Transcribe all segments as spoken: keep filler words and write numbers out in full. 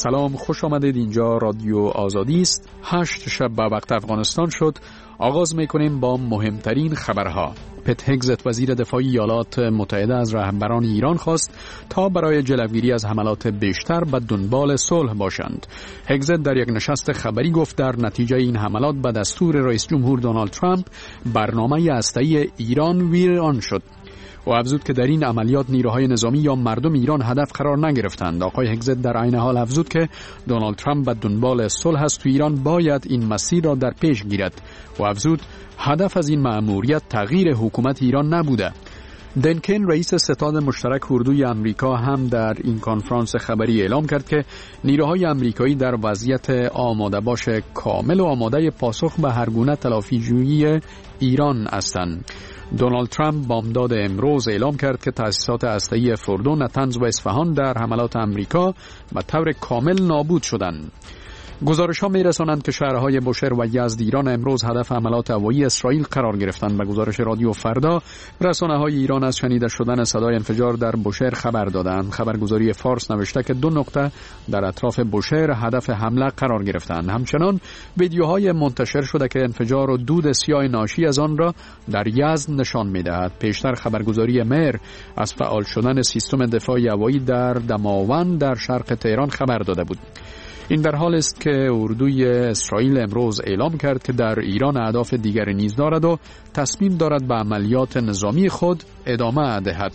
سلام، خوش آمدید. اینجا رادیو آزادی است. هشت شب به وقت افغانستان شد. آغاز میکنیم با مهمترین خبرها. پت هگزت وزیر دفاع ایالات متحده از رهبران ایران خواست تا برای جلوگیری از حملات بیشتر به دنبال صلح باشند. هگزت در یک نشست خبری گفت در نتیجه این حملات به دستور رئیس جمهور دونالد ترامپ برنامه هسته‌ای ایران ویران شد. و افزود که در این عملیات نیروهای نظامی یا مردم ایران هدف قرار نگرفتند. آقای هگزت در عین حال افزود که دونالد ترامپ به دنبال صلح است تو ایران باید این مسیر را در پیش گیرد و افزود هدف از این مأموریت تغییر حکومت ایران نبوده. دنکن رئیس ستاد مشترک اردوی امریکا هم در این کنفرانس خبری اعلام کرد که نیروهای امریکایی در وضعیت آماده باش کامل و آماده پاسخ به هر گونه تلافی‌جویی ایران هستند. دونالد ترامپ بامداد امروز اعلام کرد که تأسیسات هسته‌ای فردو، نتنز و اصفهان در حملات امریکا به طور کامل نابود شدند. گزارش‌ها می‌رسانند که شهرهای بوشهر و یزد ایران امروز هدف حملات هوایی اسرائیل قرار گرفتند. به گزارش رادیو فردا، رسانه‌های ایران از شنیده شدن صدای انفجار در بوشهر خبر دادند. خبرگزاری فارس نوشته که دو نقطه در اطراف بوشهر هدف حمله قرار گرفتند. همچنان ویدیوهای منتشر شده که انفجار و دود سیاه ناشی از آن را در یزد نشان می‌دهد. پیشتر خبرگزاری مهر از فعال شدن سیستم دفاع هوایی در دماوند در شرق تهران خبر داده بود. این در حال است که اردوی اسرائیل امروز اعلام کرد که در ایران اهداف دیگر نیز دارد و تصمیم دارد به عملیات نظامی خود ادامه دهد.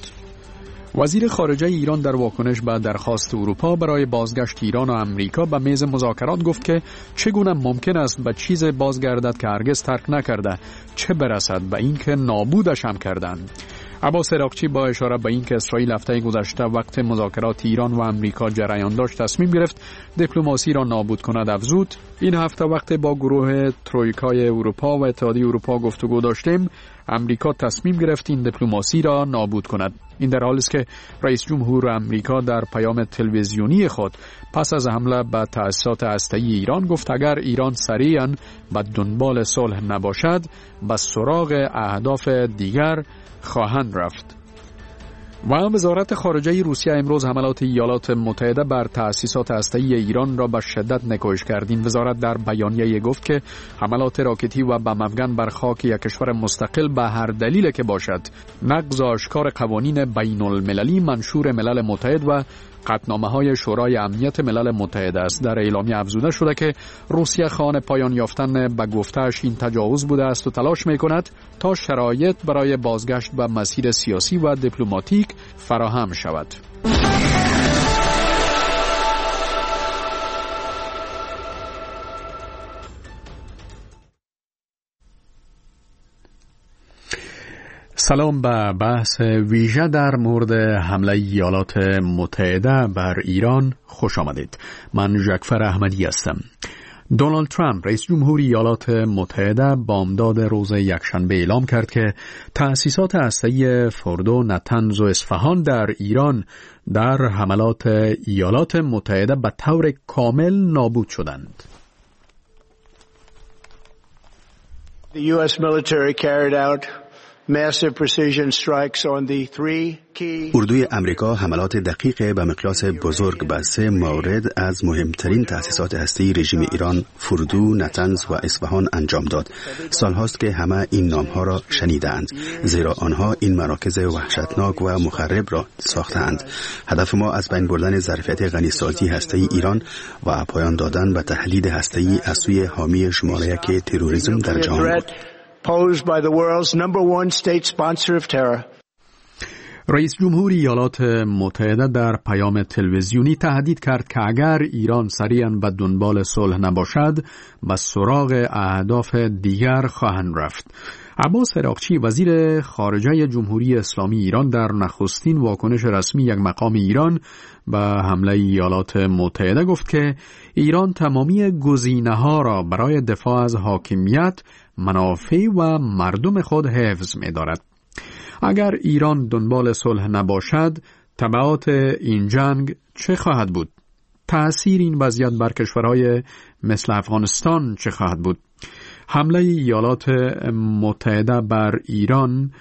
وزیر خارجه ایران در واکنش به درخواست اروپا برای بازگشت ایران و امریکا به میز مذاکرات گفت که چگونه ممکن است به چیز بازگردد که هرگز ترک نکرده، چه برسد به اینکه نابودش هم کردند. عباس عراقچی با اشاره به اینکه اسرائیل هفته گذشته وقت مذاکرات ایران و امریکا جریان داشت تصمیم گرفت دیپلماسی را نابود کند، افزود این هفته وقت با گروه ترویکای اروپا و اتحادیه اروپا گفتگو داشتیم، امریکا تصمیم گرفت این دیپلماسی را نابود کند. این در حالی است که رئیس جمهور امریکا در پیام تلویزیونی خود پس از حمله به تأسیسات هسته‌ای ایران گفت اگر ایران سریعاً به دنبال صلح نباشد به سراغ اهداف دیگر خواهند رفت. و وزارت خارجه روسیه امروز حملات ایالات متحده بر تأسیسات هسته‌ای ایران را به شدت نکوهش کرد. این وزارت در بیانیه گفت که حملات راکتی و بم افکن بر خاک یک کشور مستقل به هر دلیل که باشد نقض آشکار قوانین بین المللی منشور ملل متحد و قطعنامه‌های شورای امنیت ملل متحد است. در اعلامیه افزوده شده که روسیه خواهان پایان یافتن به گفته‌اش این تجاوز بوده است و تلاش می‌کند تا شرایط برای بازگشت به مسیر سیاسی و دیپلماتیک فراهم شود. سلام. به بحث ویژه در مورد حمله ایالات متحده بر ایران خوش آمدید. من ژکفر احمدی هستم. دونالد ترامپ رئیس جمهور ایالات متحده بامداد روز یکشنبه اعلام کرد که تأسیسات هسته‌ای فردو، نتنز و اصفهان در ایران در حملات ایالات متحده به طور کامل نابود شدند. The U S military carried out massive precision strikes on the three key اردوی امریکا حملات دقیق به مقیاس بزرگ به سه مورد از مهمترین تأسیسات هسته‌ای رژیم ایران، فردو، نتنز و اصفهان انجام داد. سالهاست که همه این نامها را شنیدند، زیرا آنها این مراکز وحشتناک و مخرب را ساختند. هدف ما از بین بردن ظرفیت غنیسازی هسته‌ای ایران و پایان دادن به تهدید هسته‌ای از سوی حامی شماره یک تروریسم در جهان بود. posed by the world's number one state sponsor of terror. رئیس جمهور ایالات متحده در پیام تلویزیونی تهدید کرد که اگر ایران سریعاً به دنبال صلح نباشد به سراغ اهداف دیگر خواهند رفت. عباس عراقچی وزیر خارجه جمهوری اسلامی ایران در نخستین واکنش رسمی یک مقام ایران به حمله ایالات متحده گفت که ایران تمامی گزینه‌ها را برای دفاع از حاکمیت، منافع و مردم خود حفظ می‌دارد. اگر ایران دنبال صلح نباشد، تبعات این جنگ چه خواهد بود؟ تأثیر این وضعیت بر کشورهای مثل افغانستان چه خواهد بود؟ حمله ایالات متحده بر ایران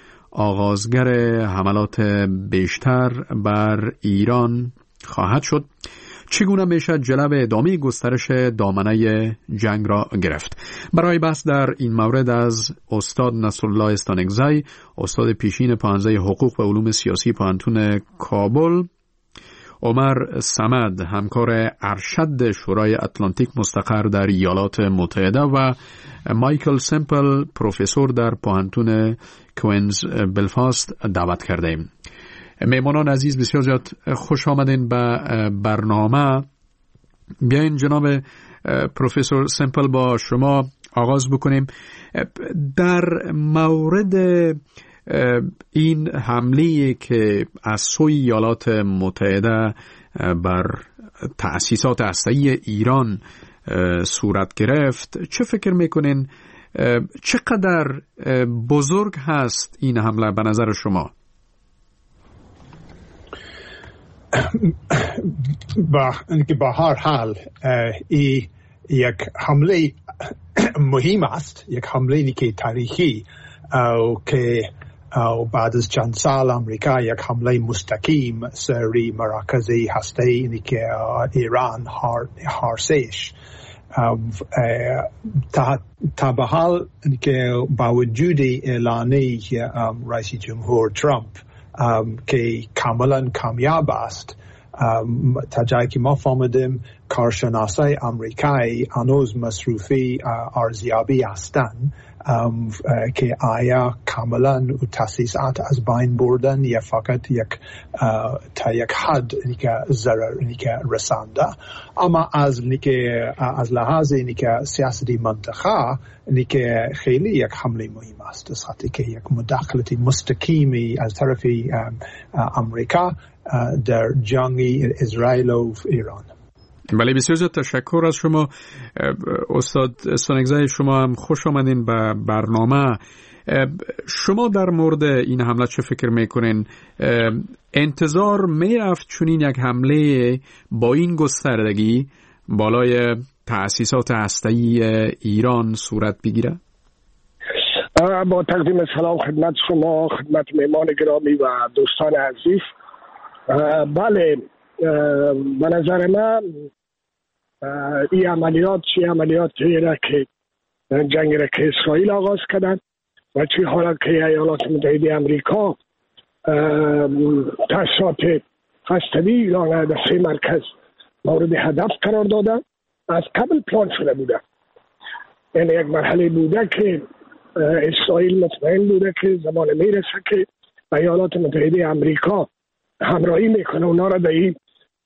آغازگر حملات بیشتر بر ایران خواهد شد. چگونه میشه جلو ادامه گسترش دامنه جنگ را گرفت؟ برای بحث در این مورد از استاد نصرالله استانکزی، استاد پیشین پانزه حقوق و علوم سیاسی پانتون کابل، عمر صمد، همکار ارشد شورای اتلانتیک مستقر در ایالات متحده، و مایکل سمپل، پروفسور در پانتون کوینز بلفاست دعوت کرده ایم. میمانان عزیز، بسیار زیاد خوش آمدین به برنامه. بیاین جناب پروفسور سمپل با شما آغاز بکنیم. در مورد این حمله که از سوی ایالات متحده بر تأسیسات هسته‌ای ایران صورت گرفت، چه فکر میکنین؟ چقدر بزرگ هست این حمله به نظر شما؟ با اینکه به هر حال ای یک حمله مهم است، یک حمله که تاریخی او که او بعد از چند سال امریکا یک حمله مستقیم سری مراکزی هسته اینی که ایران هر سهش تا تا به حال که با وجود اعلانی رئیس جمهور ترامپ که کاملا کامیاب است، تا جایی که ما فهمیدیم کارشناسای آمریکایی هنوز مصروفی ارزیابی هستند که آیا کاملا تأسیسات از بین بردن یا فقط یک تا یک حد که ضرر که رسانده. اما از که از لحاظ که سیاستی منطقه که خیلی یک حمله مهم است، ساعتی که یک مداخلت مستقیمی از طرف آمریکا در جنگ اسرائیل و ایران. بله، بسیار زیاد تشکر از شما استاد استانکزی. شما هم خوش آمدین به برنامه. شما در مورد این حمله چه فکر میکنین؟ انتظار میرفت چنین یک حمله با این گستردگی بالای تأسیسات هسته‌ای ایران صورت بگیره؟ با تقدیم سلام خدمت شما، خدمت مهمان گرامی و دوستان عزیز. بله، به نظر من این عملیات چی عملیات را که جنگ را که اسرائیل آغاز کردن و چی حالا که ایالات متحده امریکا تأسیسات هسته‌ای ایران در سه مرکز مورد هدف قرار دادن، از قبل پلان شده بوده. یعنی یک مرحله بوده که اسرائیل مطمئن بوده که زمان میرسه که ایالات متحده امریکا همراهی میکنه اونا را در این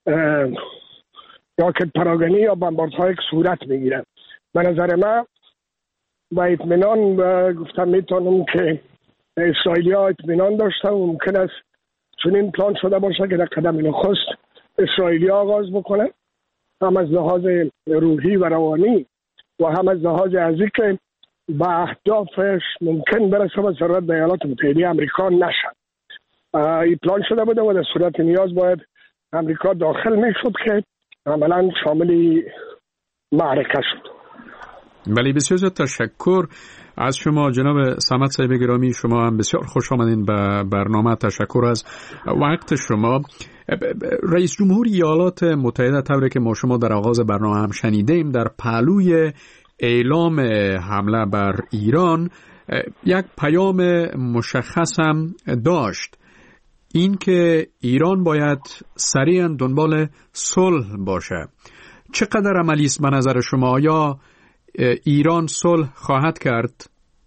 راکت پراگنی یا بمباردهای که صورت میگیرن. به نظر من با اطمینان گفتم میتونم که اسرائیلی ها اطمینان داشتن و ممکن است چون این پلان شده باشه که در قدم نخست اسرائیلی ها آغاز بکنه، هم از لحاظ روحی و روانی و هم از لحاظ ازی که با اهدافش ممکن برسه و ضرورت به ایالات متحده امریکا نشد. این پلان شده بوده و در صورت نیاز باید امریکا داخل میشد که عملا شامل معرکه شد. بله، بسیار زیاد تشکر از شما جناب صمد صاحب گرامی. شما هم بسیار خوش آمدین به برنامه. تشکر از وقت شما. رئیس جمهور ایالات متحده، طوری که ما شما در آغاز برنامه هم شنیدیم، در پهلوی اعلام حمله بر ایران یک پیام مشخص هم داشت، این که ایران باید سریعا دنبال صلح باشه. چقدر عملی است به نظر شما؟ آیا ایران صلح خواهد کرد؟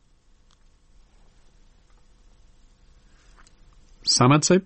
صمد صاحب.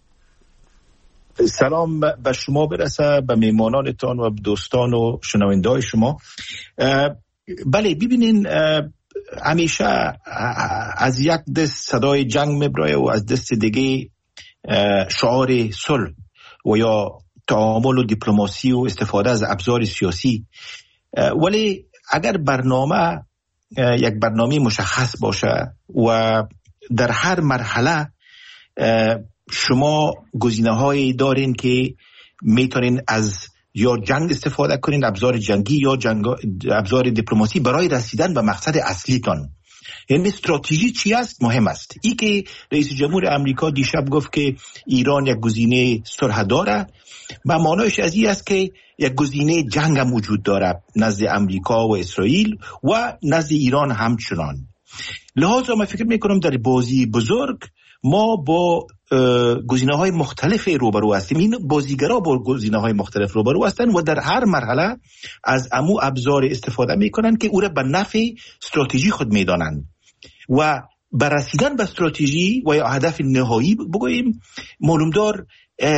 سلام به شما برسه، به میمانانتان و دوستان و شنونده‌های شما. بله، ببینین همیشه از یک دست صدای جنگ میبرایه و از دست دیگه شعار صلح و یا تعامل و دیپلماسی و استفاده از ابزار سیاسی. ولی اگر برنامه یک برنامه مشخص باشه و در هر مرحله شما گزینه‌هایی دارین که میتونین از یا جنگ استفاده کنین، ابزار جنگی یا جنگ ابزار دیپلماسی، برای رسیدن به مقصد اصلیتان. یعنی استراتژی چی است مهم است. این که رئیس جمهور امریکا دیشب گفت که ایران یک گزینه سرحد داره و معنیش از این است که یک گزینه جنگ هم وجود داره نزد امریکا و اسرائیل و نزد ایران همچنان. لحاظا من فکر میکنم در بازی بزرگ ما با گزینه های مختلف روبرو هستیم. این بازیگرا با گزینه های مختلف روبرو هستند و در هر مرحله از امو ابزار استفاده میکنن که او را به نفع استراتژی خود میدانند و بر رسیدن به استراتژی و یا هدف نهایی بگوییم معلومدار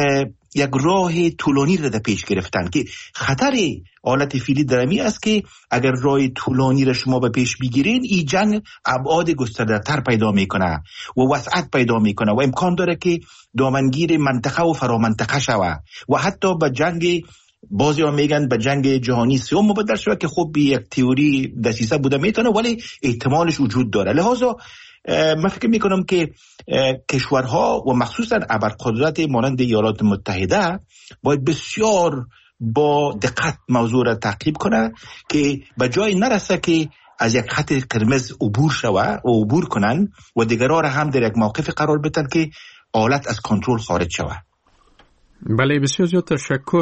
یک راه طولانی را در پیش گرفتن که خطر حالت فعلی درمی است که اگر راه طولانی را شما به پیش بگیرین این جنگ ابعاد گسترده‌تر پیدا میکنه و وسعت پیدا میکنه و امکان داره که دامنگیر منطقه و فرامنطقه شوه و حتی به جنگ بعضی ها میگن به جنگ جهانی سوم مبدل شوه که خب یک تئوری دسیسه بوده میتونه ولی احتمالش وجود داره. لحاظا من فکر میکنم که کشورها و مخصوصا ابرقدرت مانند ایالات متحده باید بسیار با دقت موضوع را تعقیب کنه که به جای نرسه که از یک خط قرمز عبور شوه و عبور کنن و دیگرها را هم در یک موقف قرار بدن که حالت از کنترل خارج شوه. بله بسیار زیاد تشکر.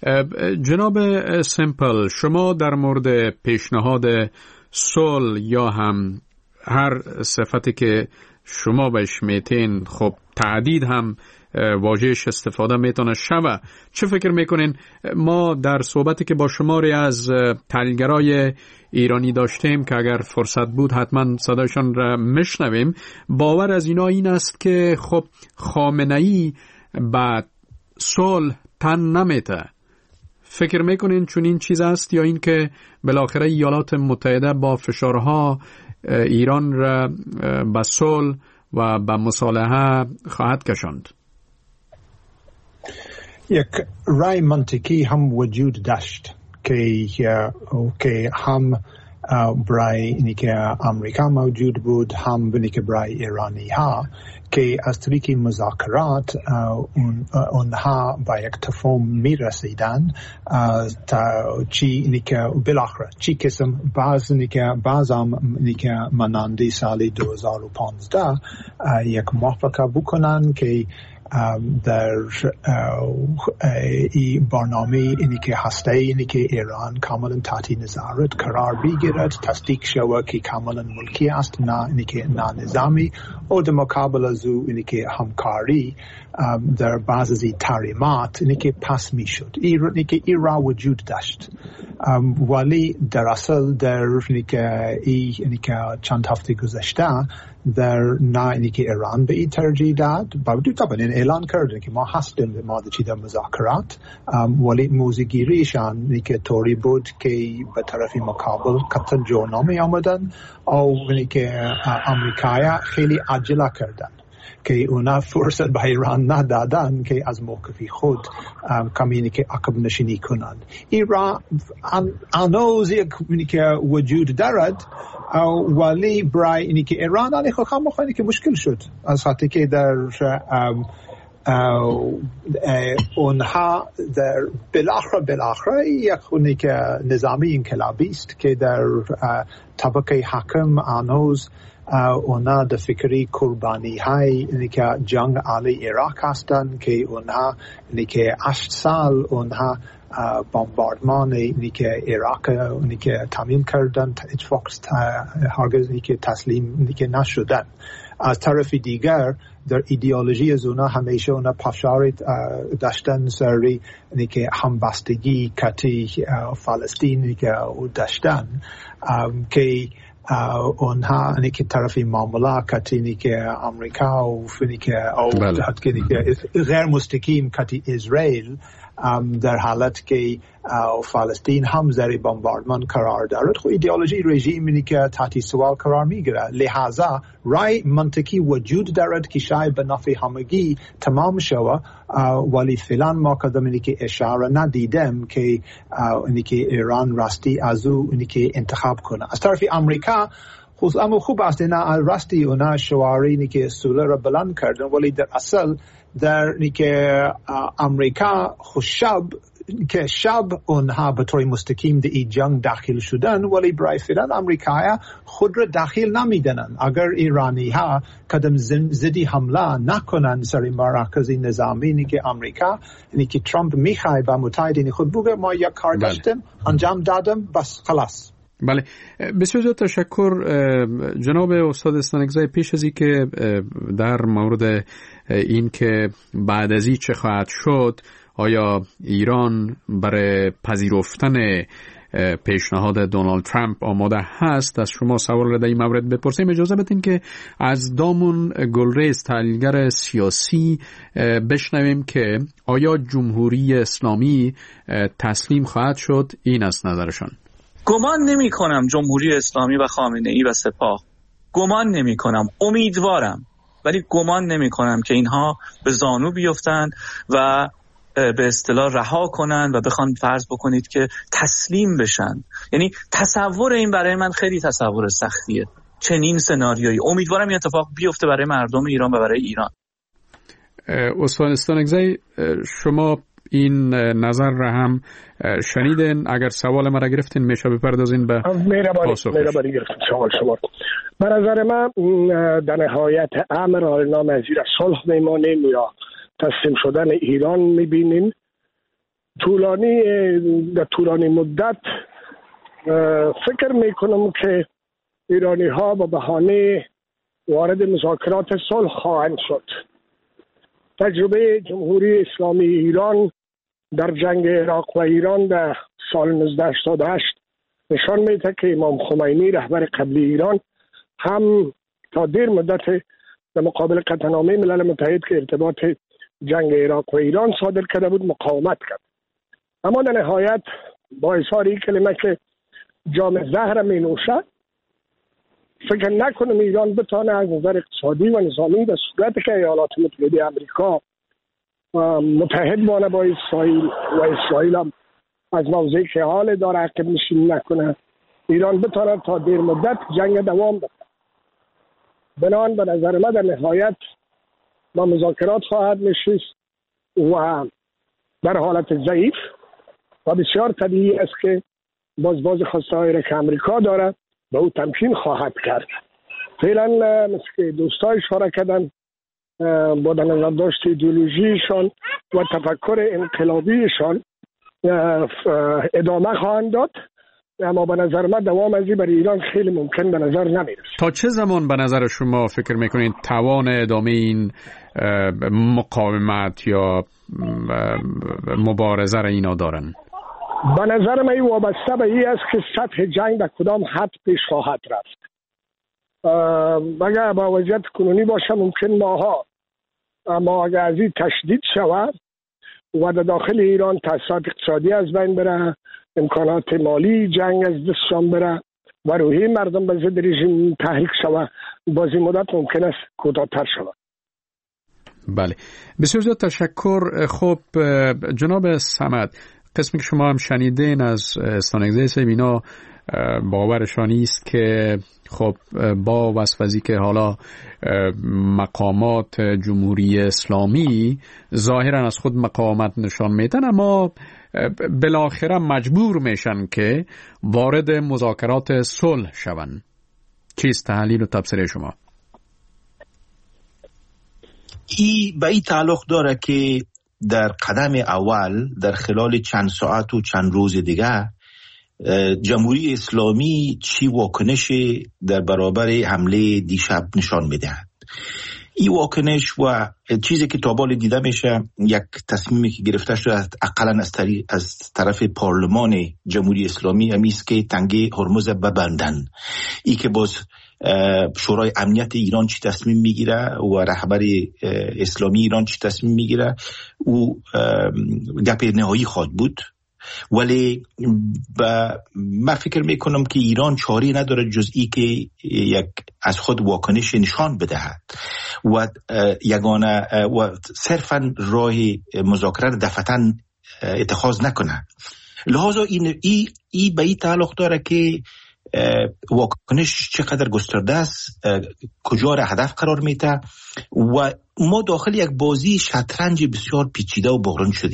جناب سمپل، شما در مورد پیشنهاد صلح یا هم هر صفتی که شما بهش میتین خب تعدید هم واژهش استفاده میتونه شوه، چه فکر میکنین؟ ما در صحبتی که با شماری از تحلیلگرای ایرانی داشتیم که اگر فرصت بود حتما صدایشان را میشنویم، باور از اینا این است که خب خامنه‌ای با صلح تن نمیته. فکر میکنین چون این چیز است یا این که بالاخره ایالات متحده با فشارها ایران را به صلح و به مصالحه خواهد کشاند؟ یک رای منطقی هم وجود داشت که که هم برای اینی که امریکا موجود بود هم اینی که برای ایرانی ها که از طریق مذاکرات اونها با یک تفاهم می رسیدن تا چی اینی که بالاخره چی قسم بعض اینی که بعض هم اینی که مانند سال دو هزار و پانزده یک موافقه بکنن که در این برنامه اینی که هسته اینی که ایران کاملا تحت نظارت قرار بگیرد، تصدیق شود که کاملا ملکی است، نه اینی که نه نظامی، و در مقابل از او اینی که همکاری در بعض از این تحریمات اینی که پس می شد. اینی که این را وجود داشت ولی در اصل در اینی که اینی که چند هفته گذشته در نه اینی که ایران به این ترجیح داد، با وجود طبعا این اعلان کرده که ما هستیم ما در مذاکرات، ولی موضوعگیریشان اینی که طوری بود که به طرف مقابل قطعا جور نمی آمدن او اینی که امریکایی خیلی عجله کردن که اونا فرصت به ایران ندادن که از موقفی خود کمی که عقب نشینی کنند. این را هنوز یک که وجود دارد ولی برای اینی که ایران آنی خواهم بخواهی که مشکل شد از حتی که در اونها در بالاخره بالاخره یک خونی که نظامی انقلابی است که در طبقه حاکم هنوز اونا در فکری قربانی های اینی که جنگ علی عراق هستند که اونها اینی که هشت سال اونها بمباردمان اینی که عراق اینی که تامین کردن اتفاق هرگز اینی که تسلیم اینی که نشدن. از طرف دیگر در ایدئولوژی از اونا همیشه اونا پافشاری داشتن سری اینی که همبستگی کتی فلسطینی که داشتن که اونها اینی که طرفی معامله کتی که امریکا و اینی که او غیر مستقیم کتی اسرائیل در حالت که فلسطین هم زیر بمباردمان قرار دارد، خب ایدئولوژی رژیم اینی که تحت سوال قرار میگیره. لحاظا رای منطقی وجود دارد که شاید به نفع همگی تمام شود، ولی فعلا ما کدام اینی که اشاره ندیدم که اینی که ایران راستی از او اینی که انتخاب کنه. از طرف امریکا خود اما خوب است نه راستی اونا شعاری اینی که صلح را بلند کردن، ولی در اصل در اینی که امریکا خوشب که شب اونها به طور مستقیم در این جنگ داخل شدن، ولی برای فعلا امریکایی خود را داخل نمیدنن. اگر ایرانی ها قدم زدی حمله نکنن سر مراکز نظامی که امریکا، یعنی که ترامپ میخواد با متحدین خود بگه ما یک کار داشتیم انجام دادم بس خلاص. بله، بسیار زیاد تشکر جناب استاد استانکزی. پیش از این که در مورد این که بعد از این چه خواهد شد، آیا ایران برای پذیرفتن پیشنهاد دونالد ترامپ آماده هست، از شما سوال را در این مورد بپرسیم. اجازه بدین که از دامون گلریز، تحلیلگر سیاسی، بشنویم که آیا جمهوری اسلامی تسلیم خواهد شد. این است نظرشان. گمان نمی کنم جمهوری اسلامی و خامنه ای و سپاه، گمان نمی کنم، امیدوارم ولی گمان نمی کنم که اینها به زانو بیفتند و به اصطلاح رها کنن و بخوان فرض بکنید که تسلیم بشن. یعنی تصور این برای من خیلی تصور سختیه، چنین سناریویی. امیدوارم این اتفاق بیفته برای مردم ایران و برای ایران. استاد استانکزی، شما این نظر را هم شنیدین؟ اگر سوال ما را گرفتین میشه بپردازین به پاسخش. مهربانی گرفتم سوال شما. به نظر من در نهایت امر اعلام از صلح میمانیم یا تسلیم شدن ایران میبینیم. طولانی در طولانی مدت فکر میکنم که ایرانی ها با بهانه وارد مذاکرات صلح خواهند شد. تجربه جمهوری اسلامی ایران در جنگ عراق و ایران در سال نوزده هشتاد و هشت نشان میده که امام خمینی رهبر قبلی ایران هم تا دیر مدت در مقابل قطعنامه ملل متحد که ارتباط جنگ عراق و ایران صادر کرده بود مقاومت کرد، اما در نهایت با اظهار این کلمه که جام زهر می نوشد، فکر نکنم ایران بتانه از نظر اقتصادی و نظامی در صورتی که ایالات متحده آمریکا متحد بانه با اسرائیل و اسرائیل هم از موضعی که حال داره عقب نشینی نکنه، ایران بتانه تا دیر مدت جنگ دوام بده. بنان به نظر من در نهایت با مذاکرات خواهد نشست و در حالت ضعیف و بسیار طبیعی است که باز باز خواسته‌هایی را که امریکا داره به او تمکین خواهد کرد. فعلا مثل که دوستای اشاره کردن با در نظر داشت ایدئولوژیشان و تفکر انقلابیشان ادامه خواهند داد، اما به نظر من دوام ازی برای ایران خیلی ممکن به نظر نمیرسه. تا چه زمان به نظر شما فکر میکنید توان ادامه این مقاومت یا مبارزه را اینا دارن؟ به نظر من این وابسته به این است که سطح جنگ در کدام حد پیش خواهد رفت. اگر با وضعیت کنونی باشه ممکن ماها، اما اگر از این تشدید شود و در داخل ایران تأثیرات اقتصادی از بین بره، امکانات مالی جنگ از دستشان بره و روحی مردم به ضد رژیم تحریک شود، باز این مدت ممکن است کوتاه‌تر شود. بله، بسیار زیاد تشکر. خب جناب صمد، قسمی که شما هم شنیدین از استانکزی صاحب، اینا باورشان است که خب با وصفی که حالا مقامات جمهوری اسلامی ظاهرا از خود مقاومت نشان میدن، اما بالاخره مجبور میشن که وارد مذاکرات صلح شون. چیست تحلیل و تبصره شما؟ ای به این تعلق داره که در قدم اول در خلال چند ساعت و چند روز دیگه جمهوری اسلامی چی واکنش در برابر حمله دیشب نشان میدهد. این واکنش و چیزی که تا بال دیده میشه یک تصمیمی که گرفته شده اقلا از, از طرف پارلمان جمهوری اسلامی همیست که تنگه هرمز ببندن. ای که باز شورای امنیت ایران چی تصمیم میگیره و رهبر اسلامی ایران چی تصمیم میگیره او گپ نهایی خواهد بود، ولی من فکر میکنم که ایران چاری نداره جز ای که یک از خود واکنش نشان بدهد و یگانه و صرفا راه مذاکره دفعتاً اتخاذ نکنه. لحاظا این ای, ای به این تعلق داره که واکنش چقدر گسترده است، کجا را هدف قرار میده و ما داخل یک بازی شطرنج بسیار پیچیده و بحران شدیم.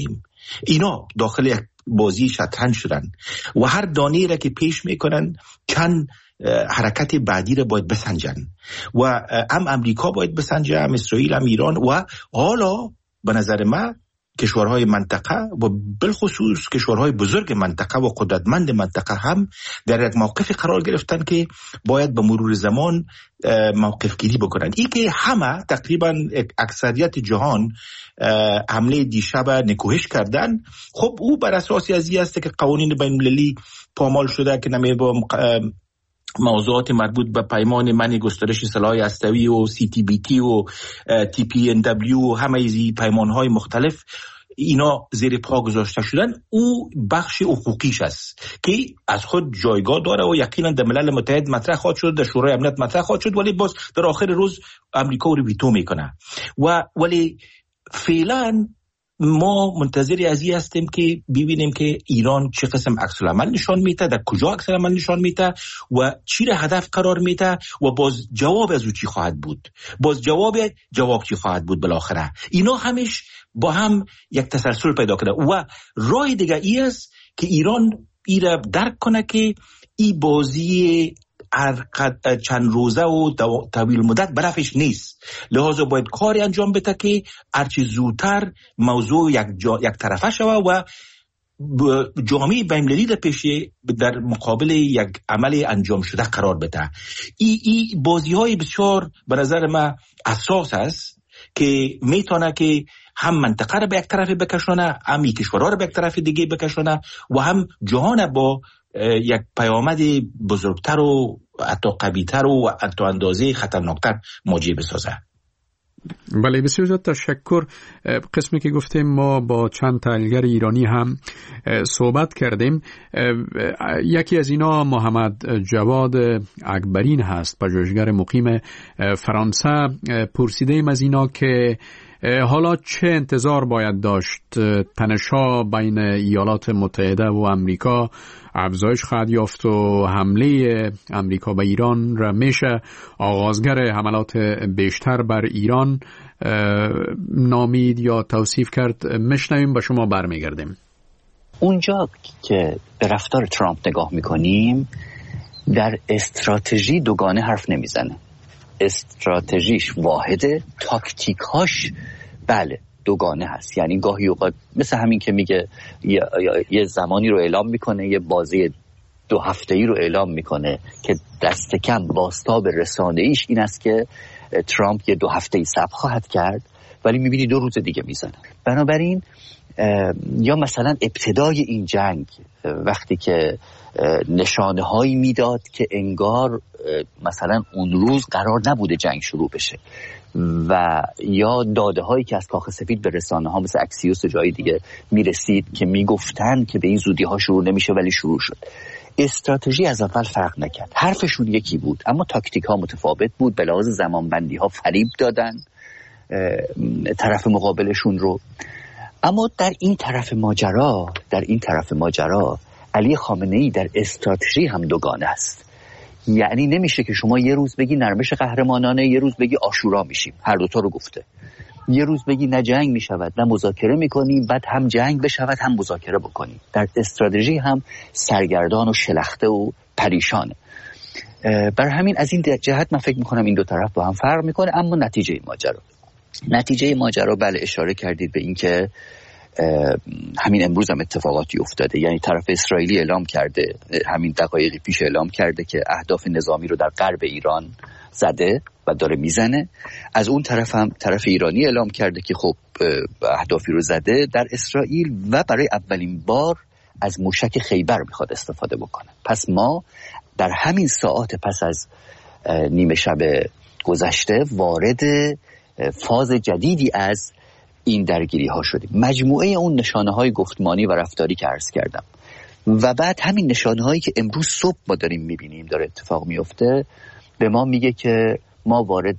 اینا داخل یک بازی شطرنج شدن و هر دانه را که پیش میکنن چند حرکت بعدی را باید بسنجن و هم امریکا باید بسنجه، هم اسرائیل، هم ایران و حالا به نظر من کشورهای منطقه و بالخصوص کشورهای بزرگ منطقه و قدرتمند منطقه هم در یک موقف قرار گرفتن که باید به مرور زمان موقف گیری بکنن. این که همه تقریبا اکثریت جهان حمله دیشب نکوهش کردن، خب او بر اساسی از این است که قوانین بین المللی پامال شده که نمی با موضوعات مربوط به پیمان منع گسترش سلاح هسته‌ای و سی تی بی تی و تی پی ان دبلیو و همه ایزی پیمانهای مختلف اینا زیر پا گذاشته شدن. او بخش حقوقیش است که از خود جایگاه داره و یقینا در ملل متحد مطرح خواهد شد، در شورای امنیت مطرح خواهد شد، ولی باز در آخر روز امریکا رو ویتو میکنه و ولی فعلا ما منتظری از این هستیم که ببینیم که ایران چه قسم عکس العمل نشان میده، در کجا عکس العمل نشان میده و چی را هدف قرار میده و باز جواب از او چی خواهد بود، باز جواب جواب چی خواهد بود بالاخره. اینا همش با هم یک تسلسل پیدا کرده و راه دیگه ای است که ایران ای را درک کنه که ای بازی چند روزه و طویل مدت برفش نیست، لحاظا باید کاری انجام بده که هرچی زودتر موضوع یک, جا، یک طرفه شوه و جامعه بین‌المللی را پیش در مقابل یک عمل انجام شده قرار بده. ای, ای بازی های بسیار به نظر من اساس است که میتونه که هم منطقه را به یک طرف بکشونه، هم کشورها را به یک طرف دیگه بکشونه و هم جهان با یک پیامد بزرگتر و حتی قوی‌تر و حتی اندازه خطرناکتر مواجه بسازه. بله، بسیار زیاد تشکر. قسمی که گفتیم ما با چند تحلیلگر ایرانی هم صحبت کردیم. یکی از اینا محمد جواد اکبرین هست، پژوهشگر مقیم فرانسه. پرسیدیم از اینا که حالا چه انتظار باید داشت؟ تنش‌ها بین ایالات متحده و امریکا افزایش خواهد یافت و حمله امریکا به ایران را میشه آغازگر حملات بیشتر بر ایران نامید یا توصیف کرد. مشنویم، با شما برمیگردیم. اونجا که به رفتار ترامپ نگاه میکنیم در استراتژی دوگانه حرف نمیزنه. استراتژیش واحده، تاکتیکاش بله دوگانه هست. یعنی گاهی اوقات مثل همین که میگه یه, یه زمانی رو اعلام میکنه، یه بازی دو هفته‌ای رو اعلام میکنه که دست کم بازتاب رسانه‌ایش این است که ترامپ یه دو هفته‌ای صبر خواهد کرد، ولی میبینی دو روز دیگه میزنه. بنابراین یا مثلا ابتدای این جنگ وقتی که نشانه هایی میداد که انگار مثلا اون روز قرار نبوده جنگ شروع بشه و یا داده هایی که از کاخ سفید به رسانه ها مثل اکسیوس و جای دیگه میرسید که میگفتن که به این زودی ها شروع نمیشه ولی شروع شد. استراتژی از اول فرق نکرد، حرفشون یکی بود اما تاکتیک ها متفاوت بود. به لحاظ زمانبندی ها فریب دادن طرف مقابلشون رو. اما در این طرف ماجرا در این طرف ماجرا علی خامنه‌ای در استراتژی هم دوگانه است. یعنی نمیشه که شما یه روز بگی نرمش قهرمانانه، یه روز بگی عاشورا میشیم. هر دوتا رو گفته. یه روز بگی نه جنگ میشود نه مذاکره میکنیم، بعد هم جنگ بشود هم مذاکره بکنیم. در استراتژی هم سرگردان و شلخته و پریشانه. بر همین از این جهت من فکر میکنم این دو طرف با هم فرق میکنه. اما نتیجه ماجرا نتیجه ماجرا بله اشاره کردید به این که همین امروز هم اتفاقاتی افتاده. یعنی طرف اسرائیلی اعلام کرده، همین دقایقی پیش اعلام کرده که اهداف نظامی رو در غرب ایران زده و داره میزنه. از اون طرف هم طرف ایرانی اعلام کرده که خب اهدافی رو زده در اسرائیل و برای اولین بار از موشک خیبر میخواد استفاده بکنه. پس ما در همین ساعات پس از نیمه شب گذشته وارد فاز جدیدی از این درگیری ها شدیم. مجموعه اون نشانه های گفتمانی و رفتاری که عرض کردم و بعد همین نشانه هایی که امروز صبح ما داریم میبینیم داره اتفاق میفته به ما میگه که ما وارد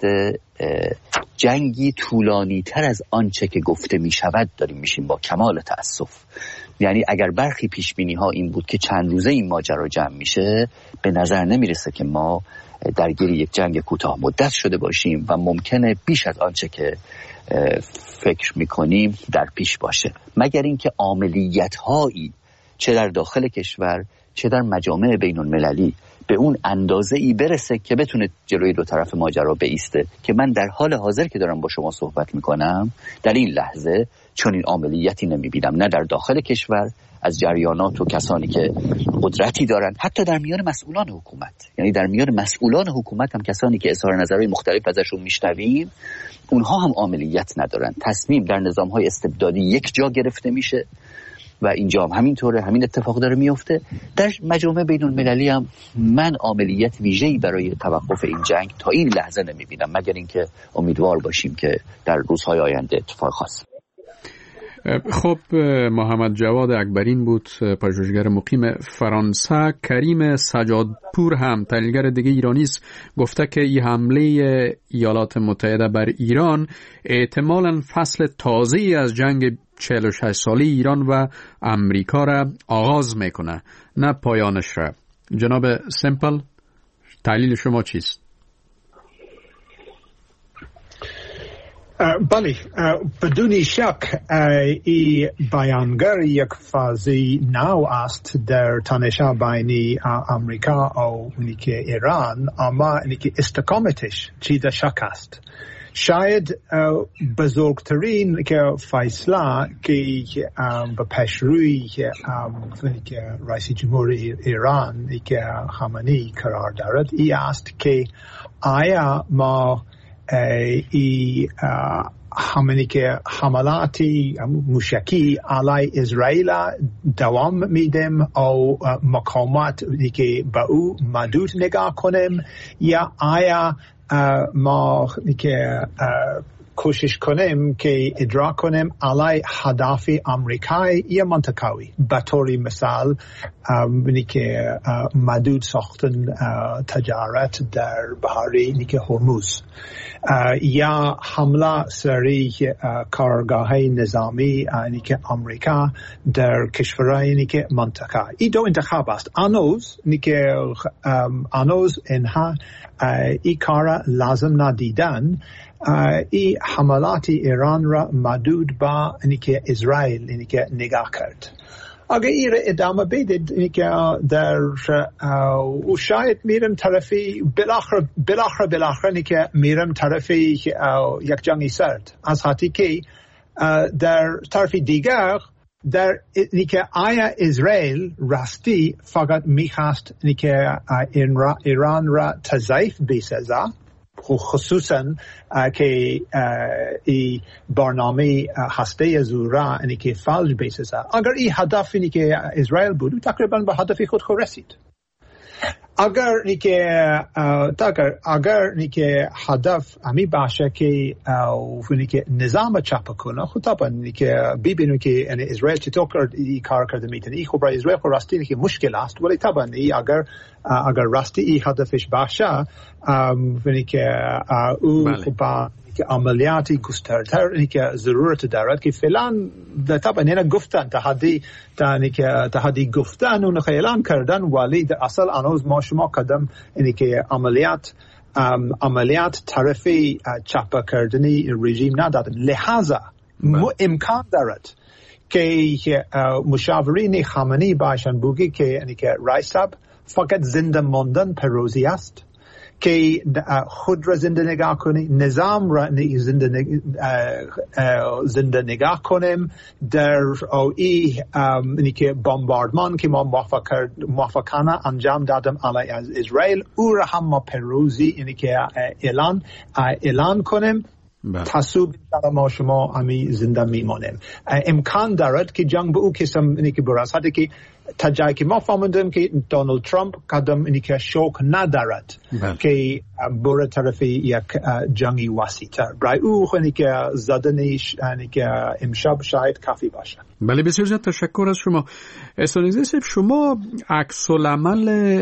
جنگی طولانی تر از آنچه که گفته میشود داریم میشیم، با کمال تأسف. یعنی اگر برخی پیش بینی ها این بود که چند روزه این ماجرا جمع میشه، به نظر نمیرسه که ما درگیر یک جنگ کوتاه مدت شده باشیم و ممکنه بیش از آنچه که فکر میکنیم در پیش باشه، مگر اینکه عملیات هایی چه در داخل کشور چه در مجامع بین المللی به اون اندازه ای برسه که بتونه جلوی دو طرف ماجرا بایسته که من در حال حاضر که دارم با شما صحبت میکنم در این لحظه چون این عملیاتی نمیبینم، نه در داخل کشور از جریانات و کسانی که قدرتی دارن، حتی در میان مسئولان حکومت، یعنی در میان مسئولان حکومت هم کسانی که اظهار نظرهای مختلف ازشون میشنویم اونها هم عملیات ندارن. تصمیم در نظام‌های استبدادی یک جا گرفته میشه و اینجا هم همینطوره، همین اتفاق داره میفته. در مجامع بین المللی هم من عملیات ویژه‌ای برای توقف این جنگ تا این لحظه نمیبینم، مگر اینکه امیدوار باشیم که در روزهای آینده اتفاق خاص. خب محمد جواد اکبرین بود، پژوهشگر مقیم فرانسه. کریم سجادپور هم تحلیلگر دیگه ایرانی است، گفته که این حمله ایالات متحده بر ایران احتمالاً فصل تازه‌ای از جنگ چهل و شش ساله ایران و امریکا را آغاز میکنه، نه پایانش را. جناب سمپل، تحلیل شما چیست؟ بله، بدون شک این بیانگر یک فازی نو است در تنش بین امریکا و ایران، اما استقامتش چیز شک است. شاید بزرگترین که فیصله که به پیشروی رئیس جمهوری ایران که خامنه‌ای قرار دارد این است که آیا ما ای همانی که حملاتی موشکی علی اسرائیل دوام میدیم او مقامات که به او محدود نگاه کنیم، یا آیا ما که کوشش کنیم که ادراک کنیم علی هدف آمریکایی یا منطقوی، به طور مثال بینی که محدود ساختن تجارت در بحری نیک هرمز، یا حمله سری کارگاه نظامی نیک آمریکا در کشورهای نیک منطقه. این دو انتخاب است. آنوز نیک آنوز اینها این کار لازم ندیدن، این حملات ایران را محدود با اینکه اسرائیل اینکه نگاه کرد. اگر این را ادامه بدید اینکه در و شاید میرم طرفی بالاخره بالاخره بالاخره اینکه میرم طرفی یک جنگی سرد، از حتی که در طرف دیگر در اینکه آیا اسرائیل راستی فقط میخواست اینکه ایران را تضعیف بسازه، خصوصا که این برنامه هسته زورا اینی که فلج بسازه. اگر این هدف اینی که اسرائیل بود تقریبا به هدف خود خود رسید. اگر نیکه اگر اگر نیکه هدف امی باشه که نیکه نظام چاپ کنه، خود طبعا نیکه ببینیم که یعنی اسرائیل چطور این کار کرده میتونه. این خب برای اسرائیل خب راستی نیکه مشکل است، ولی طبعا این اگر اگر راستی این هدفش باشه نیکه او خب که عملیاتی گسترتر اینی که ضرورت دارد که فعلا طبعا اینا گفتن تحدی تانی که تحدی گفتن اون اعلان کردن، ولی در اصل هنوز ما شما قدم اینی که عملیات عملیات طرفی چاپ کردنی رژیم ندادن. لحاظا امکان دارد که مشاورین خامنه‌ای باشن بگی که اینی که رئیس صاحب فقط زنده ماندن پیروزی است، که خود را زنده نگاه کنیم، نظام را زنده, نگ... زنده نگاه کنیم در این که بمباردمان که ما موافقانه انجام دادم علیه از اسرائیل، او را هم ما پیروزی اینی که اعلان اعلان کنیم. تصوب ما شما همی زنده میمانیم. امکان دارد که جنگ به او کسم اینی که برسد که تا جایی که ما فهمیدیم که دونالد ترامپ قدم اینی که شوق ندارد که بره طرف یک جنگی وسیع‌تر. برای او اینی که زدنش اینی که امشب شاید کافی باشه. بله، بسیار زیاد تشکر از شما. استانیزه صاحب، شما عکس العمل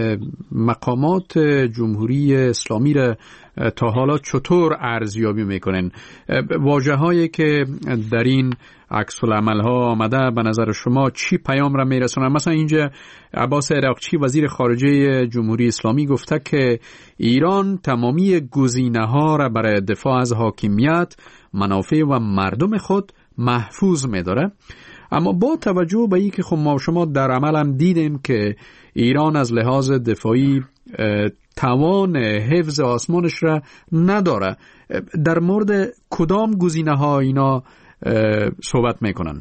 مقامات جمهوری اسلامی را تا حالا چطور ارزیابی میکنن؟ واژه هایی که در این عکس العمل ها آمده به نظر شما چی پیام را میرسونن؟ مثلا اینجا عباس عراقچی وزیر خارجه جمهوری اسلامی گفته که ایران تمامی گزینه ها را برای دفاع از حاکمیت منافع و مردم خود محفوظ می‌داره. اما با توجه به اینکه خب ما شما در عمل هم دیدیم که ایران از لحاظ دفاعی توان حفظ آسمانش را نداره، در مورد کدام گزینه‌ها اینا صحبت میکنن؟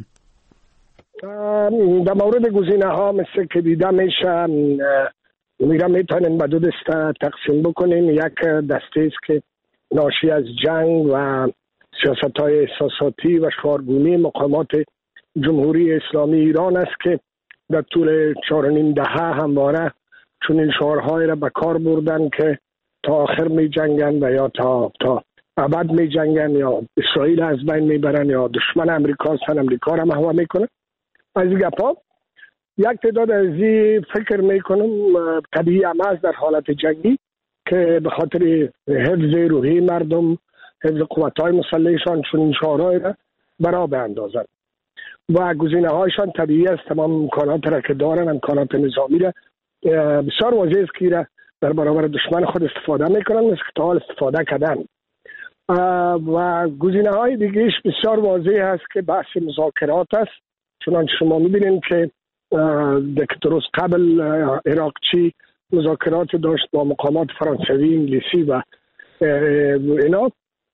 در مورد گزینه‌ها مثل که دیده میشه میرم میتونیم به دو دسته تقسیم بکنیم. یک دسته است که ناشی از جنگ و سیاست‌های احساساتی و شعارگونی مقامات جمهوری اسلامی ایران است که در طول چهار و نیم دهه همواره چون این شعارهای را به کار بردن که تا آخر می جنگن و یا تا تا ابد می جنگن یا اسرائیل از بین می برن یا دشمن امریکا هستن، امریکا را محو می کنن. از این گپا یک تعداد از این فکر می کنم طبیعی هم است در حالت جنگی که به خاطر حفظ روحی مردم، حفظ قوت‌های مسلحشان چون این شعارهای را برا بیندازن و گزینه هایشان طبیعی است. تمام امکانات را که دارن، امکانات نظامی را بسیار واضح است که را در برابر دشمن خود استفاده میکنن، مثل که تا حال استفاده کردن. و گزینه های دیگهش بسیار واضح است که بحث مذاکرات است. چنانچه شما میبینید که درست قبل عراقچی مذاکرات داشت با مقامات فرانسوی، انگلیسی و اینا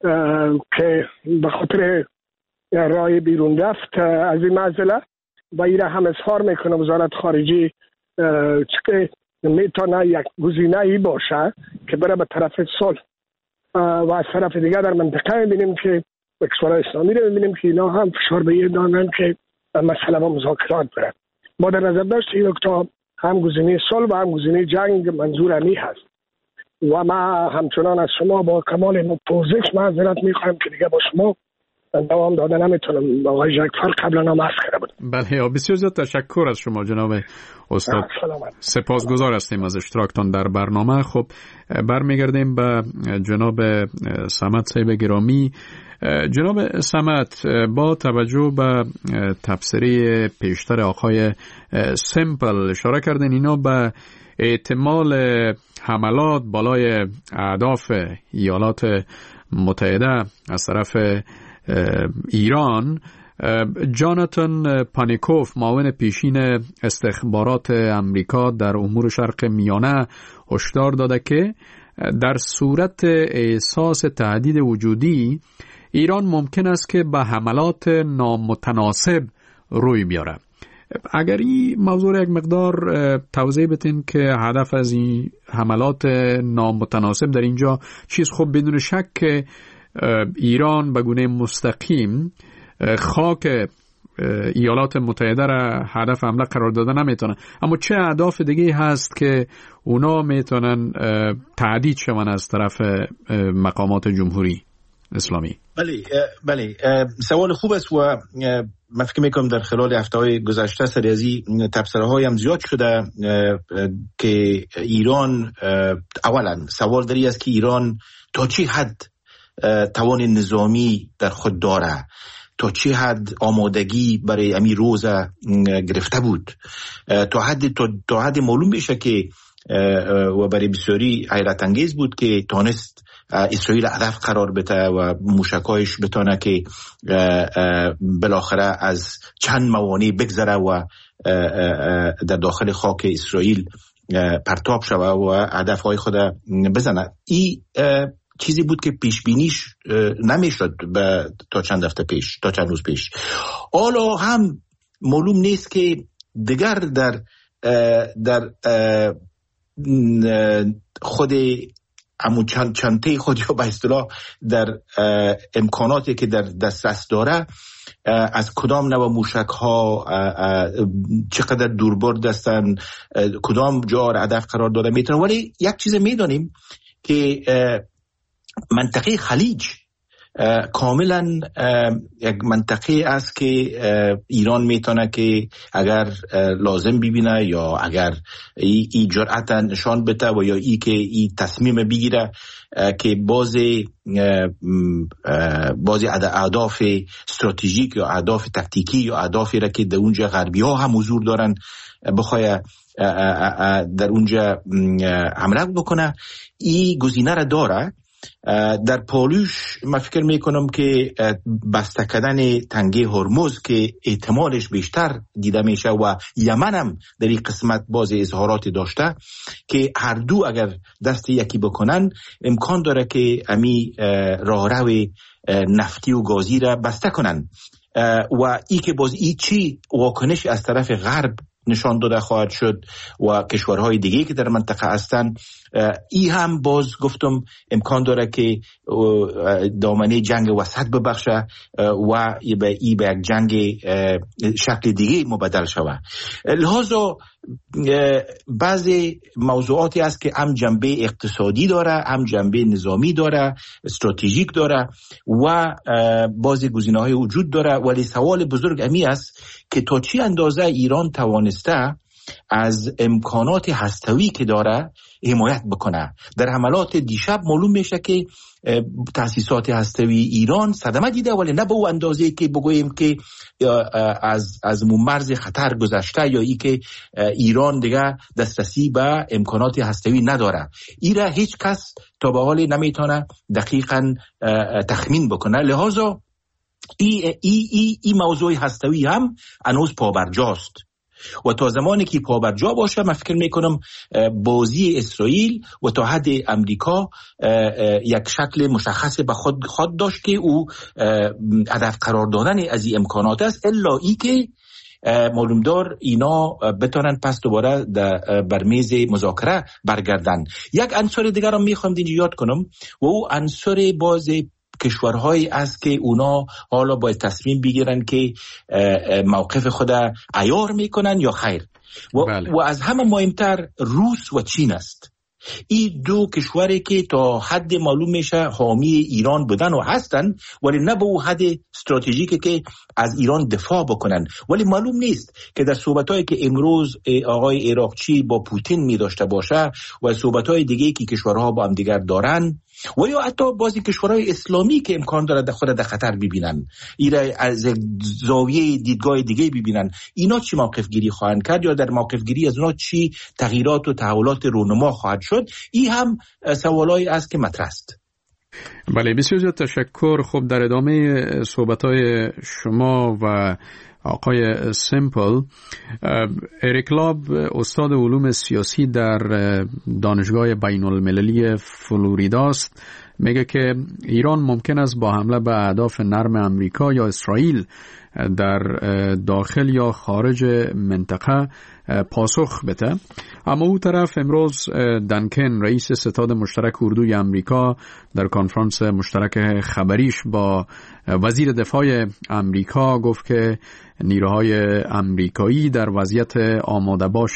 که به خاطر رای بیرون رفت از این معضله و این هم اظهار میکنه وزارت خارجه که میتونه یک گزینه‌ای باشه که بره به طرف صلح. و از طرف دیگر در منطقه میبینیم که کشورهای اسلامی رو میبینیم که اینا هم فشار به این دارن که مسئله با مذاکرات بره. ما در نظر داشت این نکته هم گزینه صلح و هم گزینه جنگ منظور امی هست و ما همچنان از شما با کمال پوزش معذرت میخوایم که دیگه با شما دوام داده نمیتونم. آقای جعفر قبلا هم عرض کرده بود. بله، بسیار زیاد تشکر از شما جناب استاد. سپاسگزار هستیم از اشتراکتان در برنامه. خب برمیگردیم به جناب صمد صاحب گرامی. جناب صمد، با توجه به تبصره پیشتر آقای سمپل اشاره کردن اینا به احتمال حملات بالای اهداف ایالات متحده از طرف ایران. جاناتان پانیکوف، معاون پیشین استخبارات امریکا در امور شرق میانه، هشدار داده که در صورت احساس تهدید وجودی ایران ممکن است که به حملات نامتناسب روی بیاره. اگر این موضوع یک مقدار توضیح بدین که هدف از این حملات نامتناسب در اینجا چیز. خب بدون شک که ایران به گونه مستقیم خاک ایالات متحده را هدف حمله قرار داده نمیتونه، اما چه اهداف دیگه هست که اونا میتونن تهدید شون از طرف مقامات جمهوری اسلامی؟ بله بله، سوال خوب است و من فکر میکنم در خلال هفته‌های گذشته سریازی تبصره‌های هم زیاد شده که ایران، اولا سوال داری است که ایران تا چه حد توان نظامی در خود داره، تا چه حد آمادگی برای امی روز گرفته بود، تا حد تا, تا حد معلوم بشه که و برای بسیاری حیرت انگیز بود که تانست اسرائیل هدف قرار بده و موشکایش بتونه که بالاخره از چند موانع بگذره و در داخل خاک اسرائیل پرتاب شوه و هدفهای خود بزنه. این چیزی بود که پیش بینیش نمیشد تا چند هفته پیش، تا چند روز پیش. حالا هم معلوم نیست که دیگر در در خود همون چند چنته خود یا به اصطلاح در امکاناتی که در دسترس داره از کدام نوع موشک ها چقدر دوربرد هستن، کدام جا را هدف قرار داده میتونه. ولی یک چیز میدانیم که منطقه خلیج کاملا یک منطقه است که ایران میتونه که اگر لازم ببینه یا اگر ای, ای جرأت نشان بده و یا ای که ای تصمیم بگیره که بعضی بعضی اهداف استراتژیک یا اهداف تکتیکی یا اهدافی را که در اونجا غربی ها هم حضور دارن بخواه در اونجا حمله بکنه. این گزینه را داره در پالوش من فکر میکنم که بسته کردن تنگه هرمز که احتمالش بیشتر دیده میشه و یمن هم در این قسمت باز اظهارات داشته که هر دو اگر دست یکی بکنن امکان داره که امی راهرو نفتی و گازی را بسته کنن و ای که باز ای چی واکنش از طرف غرب نشان داده خواهد شد و کشورهای دیگه که در منطقه هستن، ای هم باز گفتم امکان داره که دامنه جنگ وسط ببخشه و ای به ای به یک جنگ شکل دیگه مبدل شود. لحاظا بعضی موضوعاتی است که هم جنبه اقتصادی داره، هم جنبه نظامی داره، استراتژیک داره و بعضی گزینه‌های وجود داره، ولی سوال بزرگ امی است که تا چی اندازه ایران توانسته از امکانات هسته‌ای که داره حمایت بکنه. در حملات دیشب معلوم میشه که تأسیسات هسته‌ای ایران صدمه دیده، ولی نه به اون اندازه که بگوییم که از از مرز خطر گذشته یا ای که ایران دیگه دسترسی به امکانات هسته‌ای نداره. ایره هیچ کس تا به حال نمیتونه دقیقاً تخمین بکنه. لحاظا ای ای ای, ای موضوع هسته‌ای هم هنوز پابرجاست و تا زمانی که پابرجا باشه من فکر میکنم بازی اسرائیل و تا حد امریکا یک شکل مشخص به خود خود داشت که او هدف قرار دادن از این امکانات است، الا ای که معلومدار اینا بتونن پس دوباره بر میز مذاکره برگردن. یک عنصر دیگر هم میخوام اینجا یاد کنم و او عنصر باز کشورهایی است که اونا حالا باید تصمیم بگیرن که موقف خود عیار میکنن یا خیر و, بله. و از همه مهمتر روس و چین است. این دو کشوری که تا حد معلوم میشه حامی ایران بودن و هستن، ولی نه به اون حد استراتژیکی که از ایران دفاع بکنن. ولی معلوم نیست که در صحبتایی که امروز آقای عراقچی با پوتین می داشته باشه و صحبتای دیگه که کشورها با هم دیگر دارن و یا حتی بعضی کشورهای اسلامی که امکان داره در خود در خطر ببینن، اینا از زاویه دیدگاه دیگه ببینن، اینا چی موقف گیری خواهند کرد یا در موقف گیری از اونا چی تغییرات و تحولات رونما خواهد شد؟ این هم سوالایی است که مطرح است. بله، بسیار زیاد تشکر. خب در ادامه صحبت‌های شما و آقای سیمپل، اریک لاب استاد علوم سیاسی در دانشگاه بین المللی فلوریدا است، میگه که ایران ممکن است با حمله به اهداف نرم امریکا یا اسرائیل در داخل یا خارج منطقه پاسخ بده. اما او طرف امروز دنکن رئیس ستاد مشترک اردوی امریکا در کنفرانس مشترک خبریش با وزیر دفاع امریکا گفت که نیروهای امریکایی در وضعیت آماده باش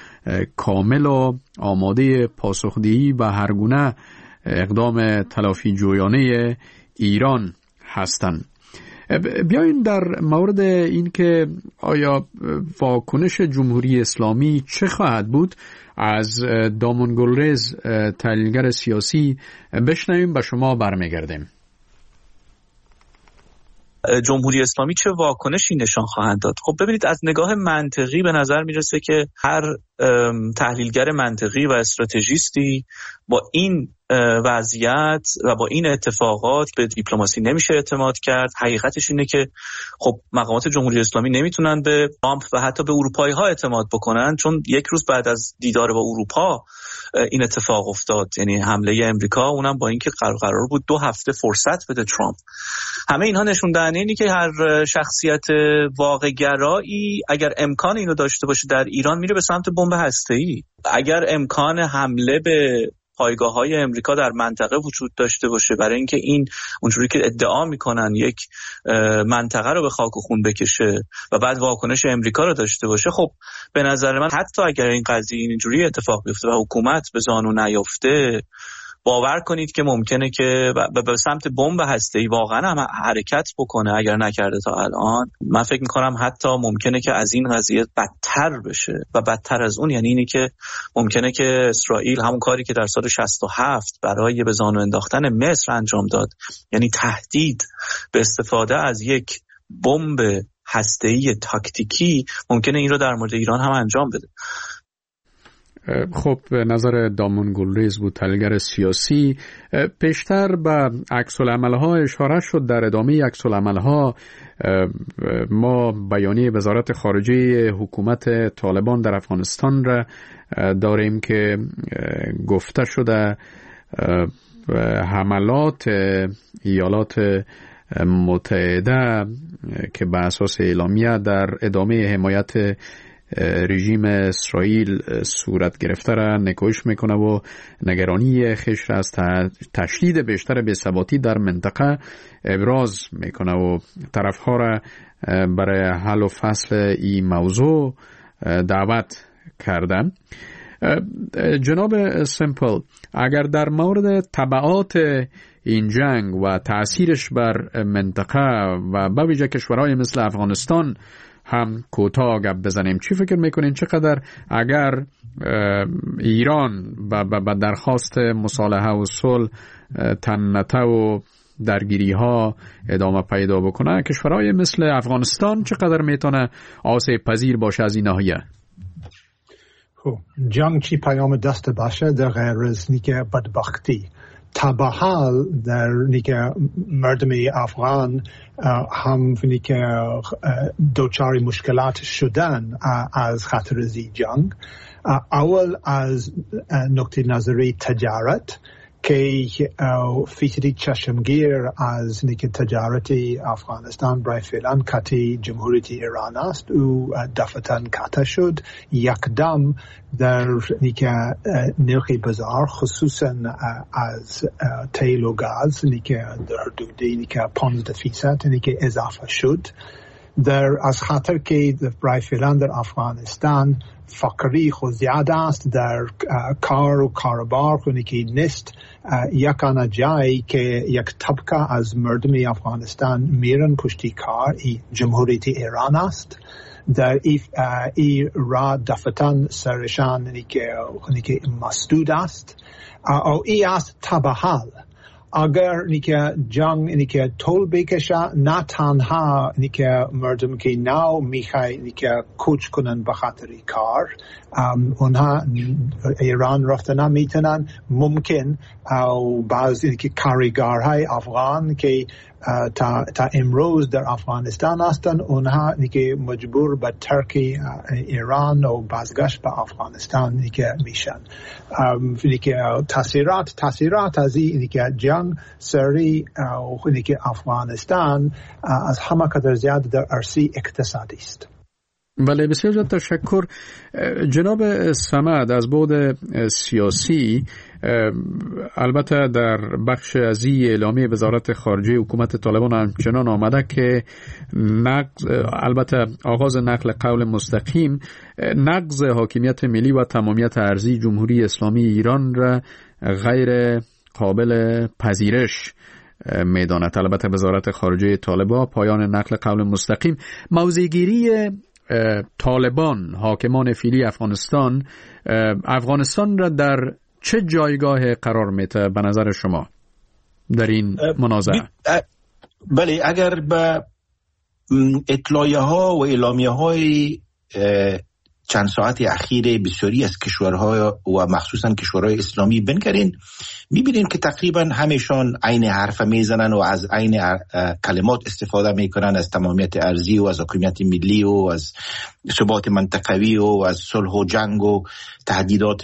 کامل و آماده پاسخدهی به هر گونه اقدام تلافی جویانه ایران هستند. بیاین در مورد این که آیا واکنش جمهوری اسلامی چه خواهد بود از دامون گلریز تحلیلگر سیاسی بشنویم، به شما برمیگردیم. جمهوری اسلامی چه واکنشی نشان خواهند داد؟ خب ببینید، از نگاه منطقی به نظر میرسه که هر تحلیلگر منطقی و استراتژیستی با این وضعیت و با این اتفاقات به دیپلماسی نمیشه اعتماد کرد. حقیقتش اینه که خب مقامات جمهوری اسلامی نمیتونن به ترامپ و حتی به اروپایی ها اعتماد بکنن، چون یک روز بعد از دیدار با اروپا این اتفاق افتاد، یعنی حمله امریکا، اونم با اینکه قرار بود دو هفته فرصت بده ترامپ. همه اینها نشون دهنده اینه که هر شخصیت واقع گرایی اگر امکان اینو داشته باشه در ایران میره به سمت بمب هسته‌ای. اگر امکان حمله به پایگاه‌های امریکا در منطقه وجود داشته باشه برای اینکه این اونجوری که ادعا میکنن یک منطقه رو به خاک و خون بکشه و بعد واکنش امریکا رو داشته باشه، خب به نظر من حتی اگر این قضیه اینجوری اتفاق بیفته و حکومت به زانو نیفته، باور کنید که ممکنه که به سمت بمب هسته‌ای واقعا هم حرکت بکنه. اگر نکرده تا الان، من فکر میکنم حتی ممکنه که از این قضیه بدتر بشه و بدتر از اون یعنی اینی که ممکنه که اسرائیل همون کاری که در سال شصت و هفت برای به زانو انداختن مصر انجام داد، یعنی تهدید به استفاده از یک بمب هسته‌ای تاکتیکی، ممکنه این رو در مورد ایران هم انجام بده. خب نظر دامون گلریز بود، تحلیلگر سیاسی. پیشتر به عکس العمل‌ها اشاره شد. در ادامه عکس العمل‌ها ما بیانیه وزارت خارجه حکومت طالبان در افغانستان را داریم که گفته شده حملات ایالات متحده که به اساس اعلامیه در ادامه حمایت رژیم اسرائیل صورت گرفته را نکوهش میکنه و نگرانی خیش را از تشدید بیشتر بی‌ثباتی در منطقه ابراز میکنه و طرفها را برای حل و فصل این موضوع دعوت کرده. جناب سیمپل، اگر در مورد تبعات این جنگ و تأثیرش بر منطقه و به ویژه کشورهای مثل افغانستان هم کوتاه گپ بزنیم، چی فکر میکنین چقدر اگر ایران به درخواست مصالحه و صلح تنته و درگیری ها ادامه پیدا بکنه، کشورهای مثل افغانستان چقدر میتونه آسیب پذیر باشه از این ناحیه؟ جنگ چی پیام دست باشه در غیر از نیکه بدبختی تا به حال در نیکه مردم افغان هم نیکه دوچار مشکلات شدن از خطر زی جنگ. اول از نقطه نظری تجارت که فیصدی چشمگیر از نیکه تجارتی افغانستان برای فعلا کتی جمهوریت ایران است و دفعتاً کتا شد. یکدم در نیکه نرخ بازار خصوصا از تیل و گاز نیکه در حدود نیکه پانزده فیصد نیکه اضافه شد. در از خاطر که برای فعلا در افغانستان فقری خود زیاد است، در کار و کاربار خونی که نیست، یکانه جایی که یک طبقه از مردم افغانستان میرن پشتی کار ای جمهوریت ایران است. در ای, ای را دفتن سرشان نی که مسدود است او ای است تبحال. اگر نیکه جنگ نیکه طول بکشه، نه تنها نیکه مردم که ناو میخوای نیکه کوچ کنن به خاطر کار، اونها ایران رفتن نمیتونن، ممکن او بعضی که کارگرهای افغان که تا, تا امروز در افغانستان هستن، اونها نیکه مجبور به ترک ایران و بازگشت به افغانستان نیکه میشن. نیکه تاثیرات تاثیرات از این نیکه جنگ سری و نیکه افغانستان از همه قدر زیاد در عرصه اقتصادی است. بله، بسیار زیاد تشکر. جناب صمد، از بعد سیاسی البته در بخش از این اعلامیه وزارت خارجه حکومت طالبان همچنان آمده که نقض، البته آغاز نقل قول مستقیم، نقض حاکمیت ملی و تمامیت ارضی جمهوری اسلامی ایران را غیر قابل پذیرش میداند. البته وزارت خارجه طالبان پایان نقل قول مستقیم، موضع‌گیری طالبان حاکمان فعلی افغانستان افغانستان را در چه جایگاه قرار میده به نظر شما در این منازعه؟ بله، اگر به اطلاعیه ها و اعلامیه های چند ساعت اخیر بسیاری از کشورها و مخصوصا کشورهای اسلامی بنگرین، میبینین که تقریبا همشان عین حرف میزنن و از عین کلمات استفاده میکنن، از تمامیت ارضی و از حاکمیت ملی و از ثبات منطقوی و از صلح و جنگ و تهدیدات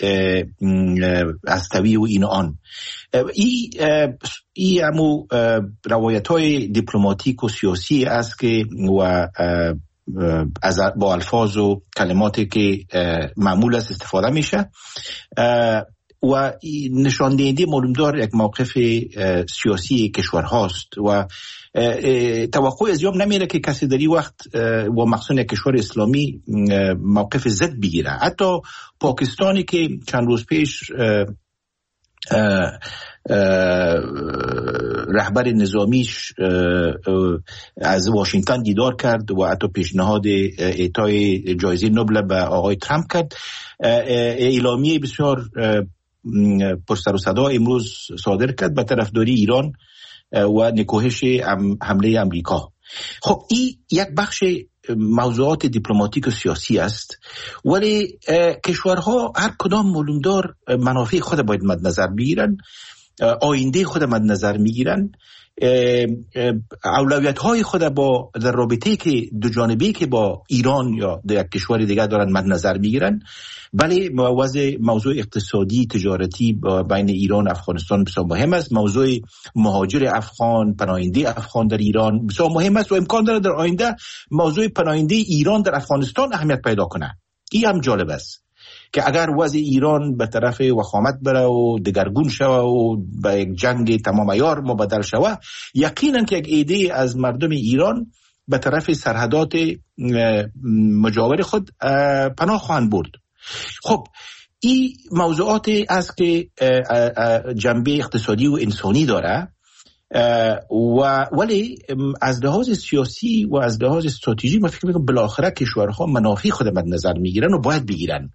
استوی و این آن. ای ای همو روایت های دیپلماتیک و سیاسی است که و از با الفاظ و کلماتی که معمول است استفاده میشه و نشان دهنده معلومدار یک موقف سیاسی کشور هاست و توقع از یوم نمیره که کسی در این وقت و مخصوصا کشور اسلامی موقف ضد بگیره. حتی پاکستانی که چند روز پیش رهبر نظامیش از واشنگتن دیدار کرد و حتی پیشنهاد اعطای جایزه نوبل به آقای ترامپ کرد، اعلامیه بسیار پرسر و صدا امروز صادر کرد به طرفداری ایران و نکوهش حمله امریکا. خب این یک بخش موضوعات دیپلماتیک و سیاسی است، ولی کشورها هر کدام معلومدار منافع خود باید مد نظر بگیرن، آینده خود مد نظر میگیرن، اولویت های خود با در رابطه که دو جانبه که با ایران یا یک کشور دیگر دارن مد نظر میگیرن. بله، موضوع موضوع اقتصادی تجارتی بین ایران و افغانستان بسیار مهم است. موضوع مهاجر افغان، پناهنده افغان در ایران بسیار مهم است و امکان داره در آینده موضوع پناهنده ایران در افغانستان اهمیت پیدا کنه. این هم جالب است که اگر وضع ایران به طرف وخامت بره و دگرگون شوه و به یک جنگ تمام عیار مبدل شوه، یقینا که یک ایده از مردم ایران به طرف سرحدات مجاور خود پناه خواهند برد. خب این موضوعاتی است که جنبه اقتصادی و انسانی داره، و ولی از لحاظ سیاسی و از لحاظ استراتژی من فکر میکنم بالاخره کشورها منافع خود مد نظر میگیرن و باید بگیرن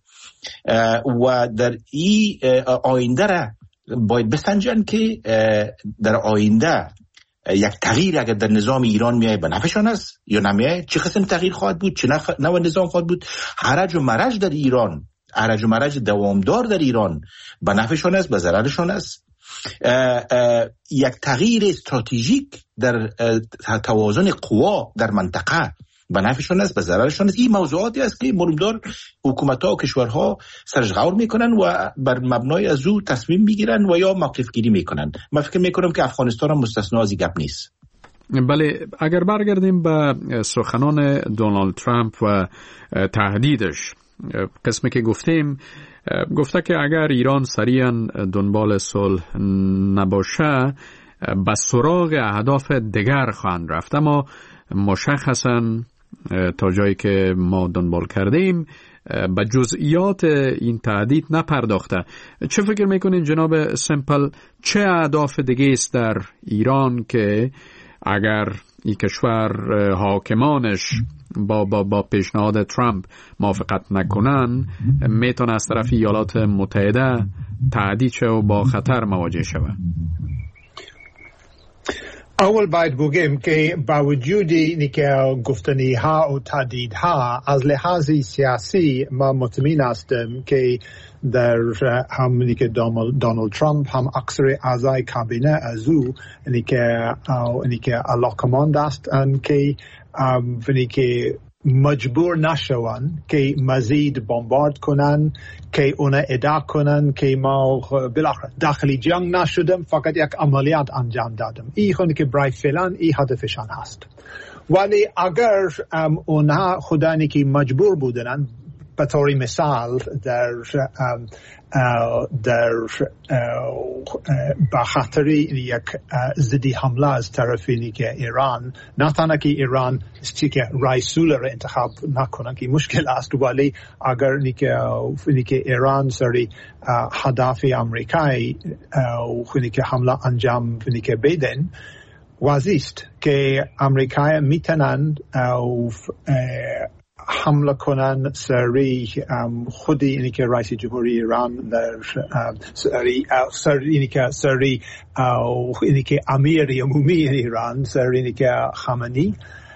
و در این آینده را باید بسنجن که در آینده یک تغییر اگر در نظام ایران میای به نفعشان است یا نمیای، چه قسم تغییر خواهد بود، چه نوع نظام خواهد بود. هرج و مرج در ایران، هرج و مرج دوامدار در ایران به نفعشان است، به ضررشان است. اه اه یک تغییر استراتژیک در توازن قوا در منطقه به نفعشان است، به ضررشان است. این موضوعاتی است که مهمدار حکومت‌ها و کشورها سرش غور میکنن و بر مبنای از او تصمیم میگیرن و یا موقف گیری میکنن. من فکر میکنم که افغانستان هم مستثنا از این گپ نیست. بله، اگر برگردیم به سخنان دونالد ترامپ و تهدیدش، قسمی که گفتیم گفته که اگر ایران سریعا دنبال صلح نباشه به سراغ اهداف دیگر خواهند رفت، اما مشخصا تا جایی که ما دنبال کردیم به جزئیات این تهدید نپرداخته. چه فکر میکنین جناب سمپل، چه اهداف دیگه است در ایران که اگر این کشور حاکمانش با با با پیشنهاد ترامپ موافقت نکنن میتونه از طرف ایالات متحده تهدید شه و با خطر مواجه شود؟ اول باید بگیم که با وجود اینی که گفتنی ها و تهدید ها از لحاظ سیاسی ما مطمئن هستیم که در همونی که دونالد ترامپ هم اکثر اعضای کابینه از او اینی که اینی که علاقمند است که اینی که مجبور نشوند که مزید بمبارد کنن، که اونا ادعا کنن که ما بالاخره داخلی جنگ نشدیم، فقط یک عملیات انجام دادیم. این خونی که برای فعلا این هدفشان هست. ولی اگر اونا خدانی که مجبور بودن، به طور مثال در در با خاطر یک ضدی حمله از طرف اینی که ایران، نه تنها که ایران چی که رئیسول را انتخاب نکنن که مشکل است، ولی اگر اینی که اینی که ایران سری هدف امریکایی اینی که حمله انجام اینی که بدن، واضح است که امریکایی میتونن حمله کنن سری خودی اینی که رئیس جمهوری ایران در سری سری اینی که سری اینی که امیر عمومی ایران سری اینی که خامنه‌ای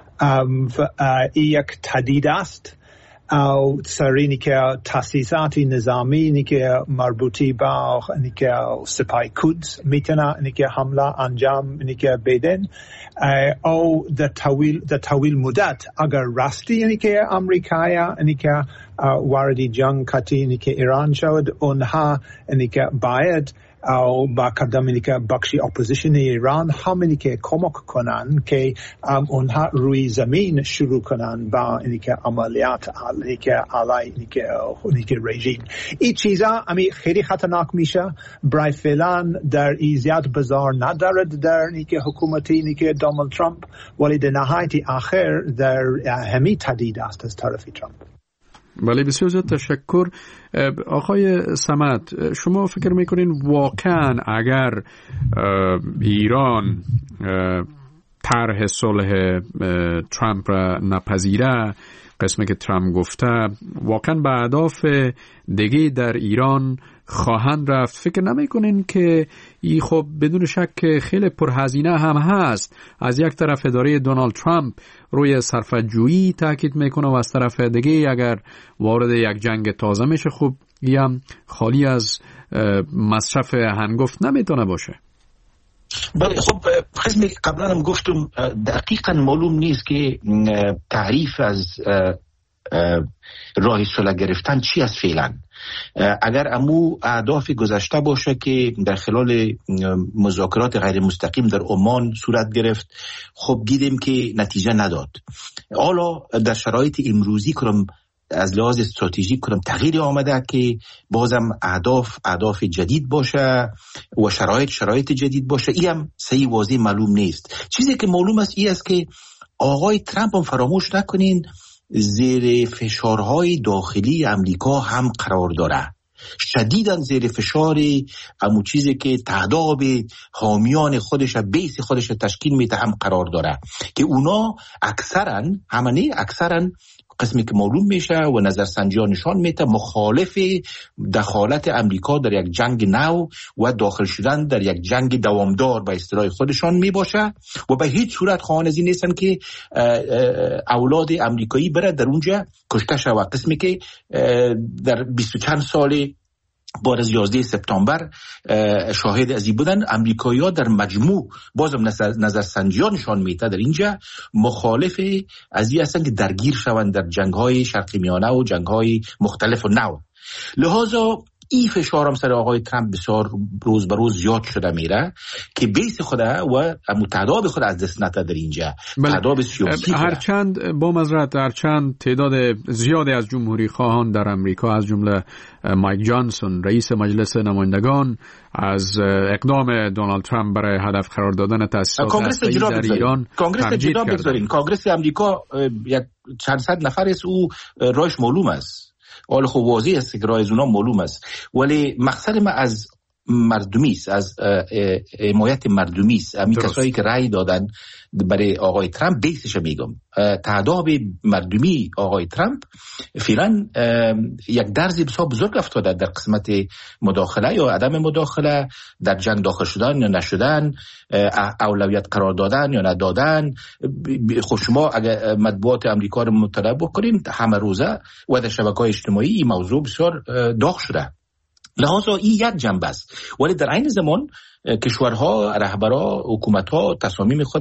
یک تهدید است، او سری اینی که تاسیسات نظامی اینی که مربوطی با اینی که سپاه قدس میتونه اینی که حمله انجام اینی که بدن، او در طویل در طویل مدت اگر راستی اینی که امریکا اینی که وارد جنگ کتی اینی که ایران شود، اونها اینی که باید او با کدام اینی که بخشی اپوزیشن ایران همینی که کمک کنن که اونها روی زمین شروع کنن با اینی که عملیات اینی که علی اینی که اینی که رژیم. این چیزا امی خیلی خطرناک میشه. برای فعلا در این زیاد بازار ندارد در اینی که حکومتی اینی که دونالد ترامپ، ولی در نهایت آخر در همین تهدید است از طرف ترامپ. بله، بسیار زیاد تشکر. آقای صمد، شما فکر میکنین واقعا اگر ایران طرح صلح ترامپ را نپذیره، قسمی که ترامپ گفته واقعا به اهداف دیگه در ایران خواهند رفت، فکر نمی کنین که ای خب بدون شک خیلی پرهزینه هم هست؟ از یک طرف اداره دونالد ترامپ روی صرفه‌جویی تاکید میکنه و از طرف دیگه اگر وارد یک جنگ تازه میشه خب ای هم خالی از مصرف هنگفت نمیتونه باشه. بله خب قسمی که قبلا هم گفتم دقیقا معلوم نیست که تعریف از راه صلح گرفتن چی است فعلا. اگر امو اهداف گذشته باشه که در خلال مذاکرات غیر مستقیم در عمان صورت گرفت، خب دیدیم که نتیجه نداد. حالا در شرایط امروزی کنم از لحاظ استراتژیک کنم تغییر آمده که بازم اهداف اهداف جدید باشه و شرایط شرایط جدید باشه. این هم صحیح واضح معلوم نیست. چیزی که معلوم است این است که آقای ترامپ هم فراموش نکنین زیر فشارهای داخلی امریکا هم قرار داره، شدیداً زیر فشار امو چیزی که تعداد حامیان خودش بیس خودش تشکیل میده هم قرار داره که اونا اکثرا همانه اکثرا قسمی که معلوم میشه و نظرسنجی ها نشان میده مخالف دخالت امریکا در یک جنگ نو و داخل شدن در یک جنگ دوامدار به اصطلاح خودشان میباشه و به هیچ صورت خواهان از این نیستن که اولاد امریکایی بره در اونجا کشته شود. قسمی که در بیست و چند سال بعد از یازده سپتامبر شاهد از این بودن، امریکایی‌ها در مجموع بازم نظرسنجی‌ها نشان میده در اینجا مخالف از این هستن که درگیر شوند در جنگ‌های شرق میانه و جنگ‌های مختلف و نو. لذا این فشار هم سر آقای ترامپ بسیار روز به روز زیاد شده میره که بیس خود و متعداد خود از دست نده در اینجا. تعداد سیاسی هرچند با معذرت هرچند تعداد زیادی از جمهوری خواهان در امریکا از جمله مایک جانسون رئیس مجلس نمایندگان از اقدام دونالد ترامپ برای هدف قرار دادن تأسیسات هسته‌ای در ایران تمجید کردند. کانگرس امریکا یک چند صد نفر است، او رایش معلوم است. حالا خب واضح است که رای از اونا معلوم است، ولی مقصد ما از مردمی است، از حمایت مردمی است. همین کسایی که رای دادن برای آقای ترامپ بیسش میگم تعداد مردمی آقای ترامپ فعلا یک درزی بسیار بزرگ افتاده در قسمت مداخله یا عدم مداخله در جنگ داخل شدن یا نشدن، اولویت قرار دادن یا ندادن. خب شما اگر مطبوعات امریکا رو مطالعه بکنین همه روزه و در شبکه‌های اجتماعی این موضوع بسیار داغ شده. لحاظا این یک جنبه است، ولی در عین زمان کشورها، رهبرها، حکومتها تصامیم خود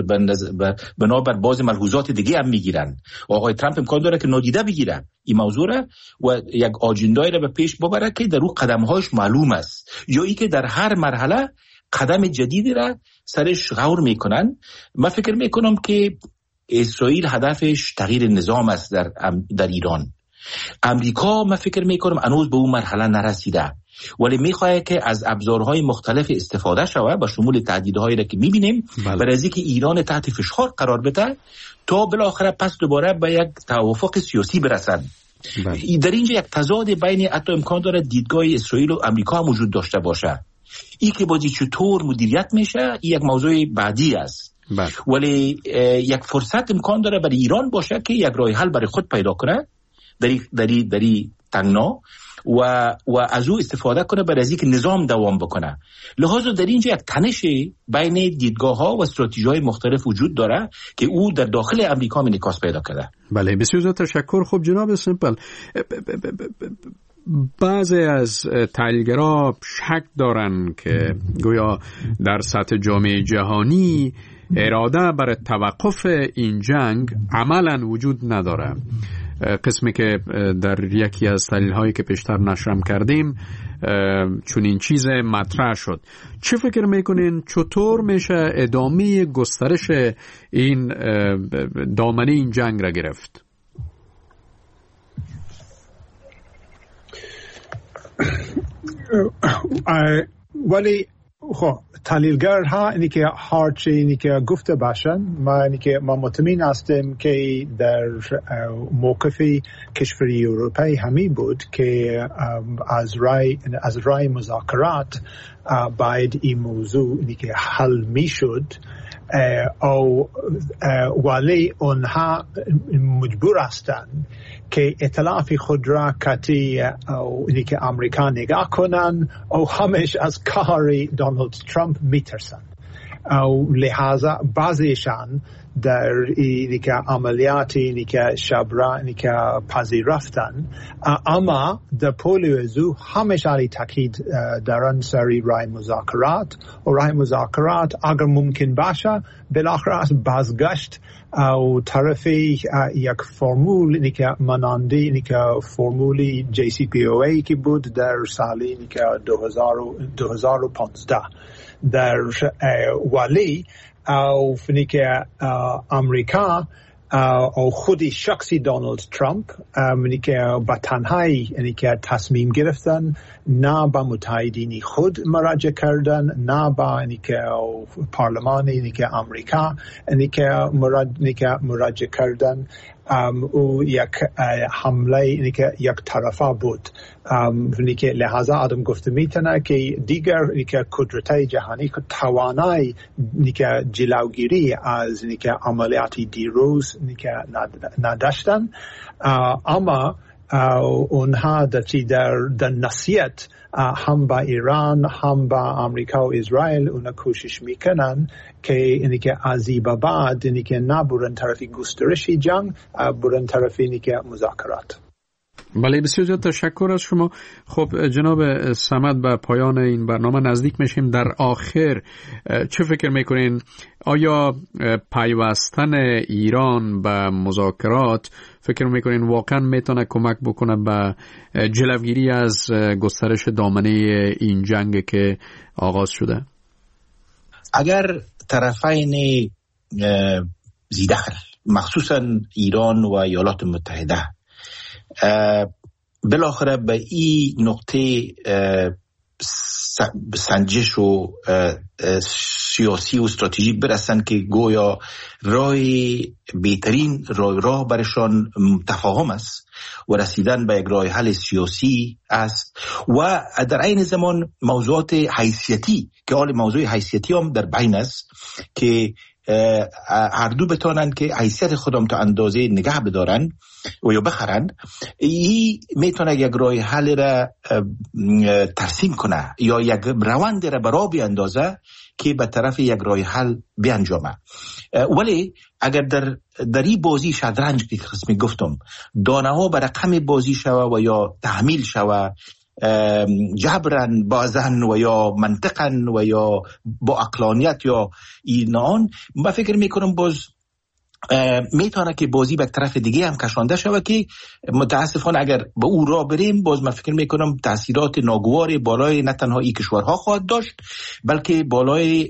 بنابر بعض ملحوظات دیگه هم میگیرن. آقای ترامپ امکان داره که نادیده بگیره این موضوع را و یک آجندایی را به پیش ببره که در اون قدمهاش معلوم است، یا ای که در هر مرحله قدم جدیدی را سرش غور میکنن. من فکر میکنم که اسرائیل هدفش تغییر نظام است در در ایران. امریکا من فکر میکنم هنوز به اون مرحله نرسیده، ولی میخواد که از ابزارهای مختلف استفاده شود با شمول تهدیدهایی را که میبینیم برای از اینکه ایران تحت فشار قرار بده تا بالاخره پس دوباره به یک توافق سیاسی برسن. بله. در اینجا یک تضاد بین حتی امکان داره دیدگاه اسرائیل و امریکا هم وجود داشته باشه. این که بازی چطور مدیریت میشه این یک موضوع بعدی است. بله. ولی یک فرصت امکان داره برای ایران باشه که یک راه حل برای خود پیدا کنه دری دری دری تنگنا و و از او استفاده کنه برای از اینکه نظام دوام بکنه. لذا در اینجا یک تنش بین دیدگاه ها و استراتژی های مختلف وجود داره که او در داخل امریکا انعکاس پیدا کرده. بله بسیار زیاد تشکر. خب جناب سمپل، بعضی از تحلیلگرا شک دارن که گویا در سطح جامعه جهانی اراده برای توقف این جنگ عملا وجود نداره. قسمی که در یکی از تحلیل هایی که پیشتر نشرم کردیم چون این چیز مطرح شد. چه فکر میکنین چطور میشه ادامه گسترش این دامنه این جنگ را گرفت؟ ولی خب تحلیلگرها اینی که هرچی اینی که گفته باشن، ما اینی که ما مطمئن هستیم که در موقف کشوری اروپایی همی بود که از رای از رای مذاکرات باید این موضوع اینی که حل می شد او ولی اونها مجبور هستند که اطلاف خود را کتی او اینی که امریکا نگاه کنن او همش از کار دونالد ترامپ میترسن او لحاظا بعضیشان در اینی که عملیاتی اینی که شبرا اینی که پذیرفتن اما در پول زو همیشه علی تاکید دارن سری رای مذاکرات و رای مذاکرات اگر ممکن باشه بالاخره از بازگشت او طرفی یک فرمول اینی که ماننده اینی که فرمولی جی سی پی او ای که بود در سال اینی که دو هزار و پانزده در ولی او فنی که امریکا او خودی شخصی دونالد ترامپ منی که با تنهایی یعنی که تصمیم گرفتن نه با متحدین خود مراجعه کردن نه با یعنی که پارلمان یعنی که امریکا یعنی که مراجعه کردن او یک حمله یعنی که یک طرفه بود یعنی که لحاظا آدم گفته میتونه که دیگر یعنی که قدرت‌های جهانی که توانایی یعنی که جلوگیری از یعنی که عملیاتی دیروز یعنی که نداشتن اما اونها در در در نصیحت هم با ایران هم با امریکا و اسرائیل اونها کوشش میکنن که اینی که از این بعد اینی که نه برن طرفی گسترشی جنگ برن طرفی اینی که مذاکرات. بله بسیار زیاد تشکر از شما. خب جناب صمد به پایان این برنامه نزدیک میشیم. در آخر چه فکر میکنین آیا پیوستن ایران به مذاکرات فکر میکنین واقعا میتونه کمک بکنه به جلوگیری از گسترش دامنه این جنگ که آغاز شده؟ اگر طرفین ذی‌دخل مخصوصا ایران و ایالات متحده بالاخره به این نقطه سنجش و سیاسی و استراتژیک برسن که گویا راه بهترین راه راه برشان تفاهم است و رسیدن به یک راه حل سیاسی است و در عین زمان موضوعات حیثیتی که حال موضوع حیثیتی هم در بین است که هر دو بتانن که حیثیت خودم تا اندازه نگه بدارن و یا بخرن، این میتونه یک راه حل را ترسیم کنه یا یک روند را برا بیاندازه که به طرف یک راه حل بیانجامه. ولی اگر در در این بازی شطرنج که قسمی گفتم دانه ها به رقم بازی شوه و یا تحمیل شوه جبرن بازن و یا منطقن و یا با عقلانیت یا اینان، من فکر میکنم باز میتونه که بازی به طرف دیگه هم کشانده شود که متاسفانه اگر به او راه بریم باز من فکر میکنم تاثیرات ناگوار بالای نه تنها این کشورها خواهد داشت بلکه بالای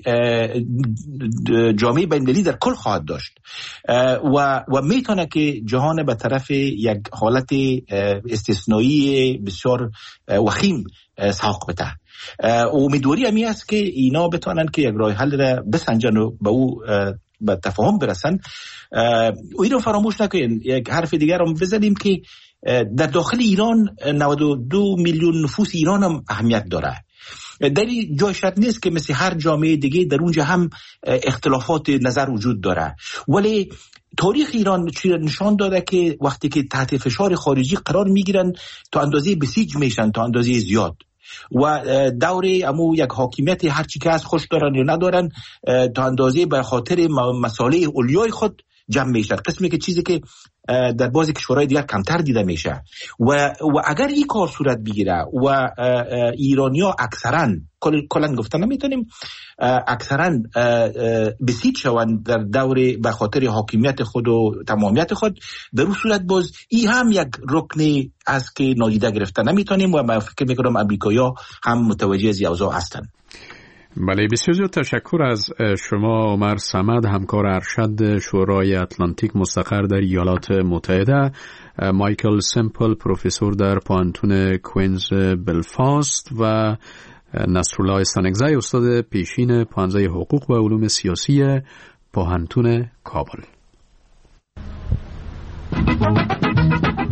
جامعه بین‌المللی در کل خواهد داشت و و میتونه که جهان به طرف یک حالت استثنایی بسیار وخیم ساق بده. امیدواری همی است که اینا بتونن که یک راه حل را بسنجن و به او به تفاهم برسن. و اینو فراموش نکنین یک حرف دیگر هم بزنیم که در داخل ایران نود و دو میلیون نفوس ایران هم اهمیت داره. در این جای شرط نیست که مثل هر جامعه دیگه در اونجا هم اختلافات نظر وجود داره، ولی تاریخ ایران نشان داده که وقتی که تحت فشار خارجی قرار میگیرن تا اندازه بسیج میشن، تا اندازه زیاد و دوره امو یک حاکمیت هرچی که از خوش دارن یا ندارن تا اندازه به خاطر مسائل اولیای خود جمع میشن، قسمی که چیزی که در بعضی کشورهای دیگر کمتر دیده میشه و و اگر این کار صورت بگیره و ایرانی‌ها اکثرا کلا گفتن نمیتونیم اکثرا بسیج شوند در دوره به خاطر حاکمیت خود و تمامیت خود، در اون صورت باز این هم یک رکنی از که نادیده گرفتن نمیتونیم و من فکر میکنم امریکایی‌ها هم متوجه از اوضاع هستند. بله بسیار زیاد تشکر از شما عمر صمد، همکار ارشد شورای اتلانتیک مستقر در ایالات متحده، مایکل سمپل پروفسور در پانتون کوینز بلفاست و نصرالله استانگزی استاد پیشین پانزه حقوق و علوم سیاسی پانتون کابل.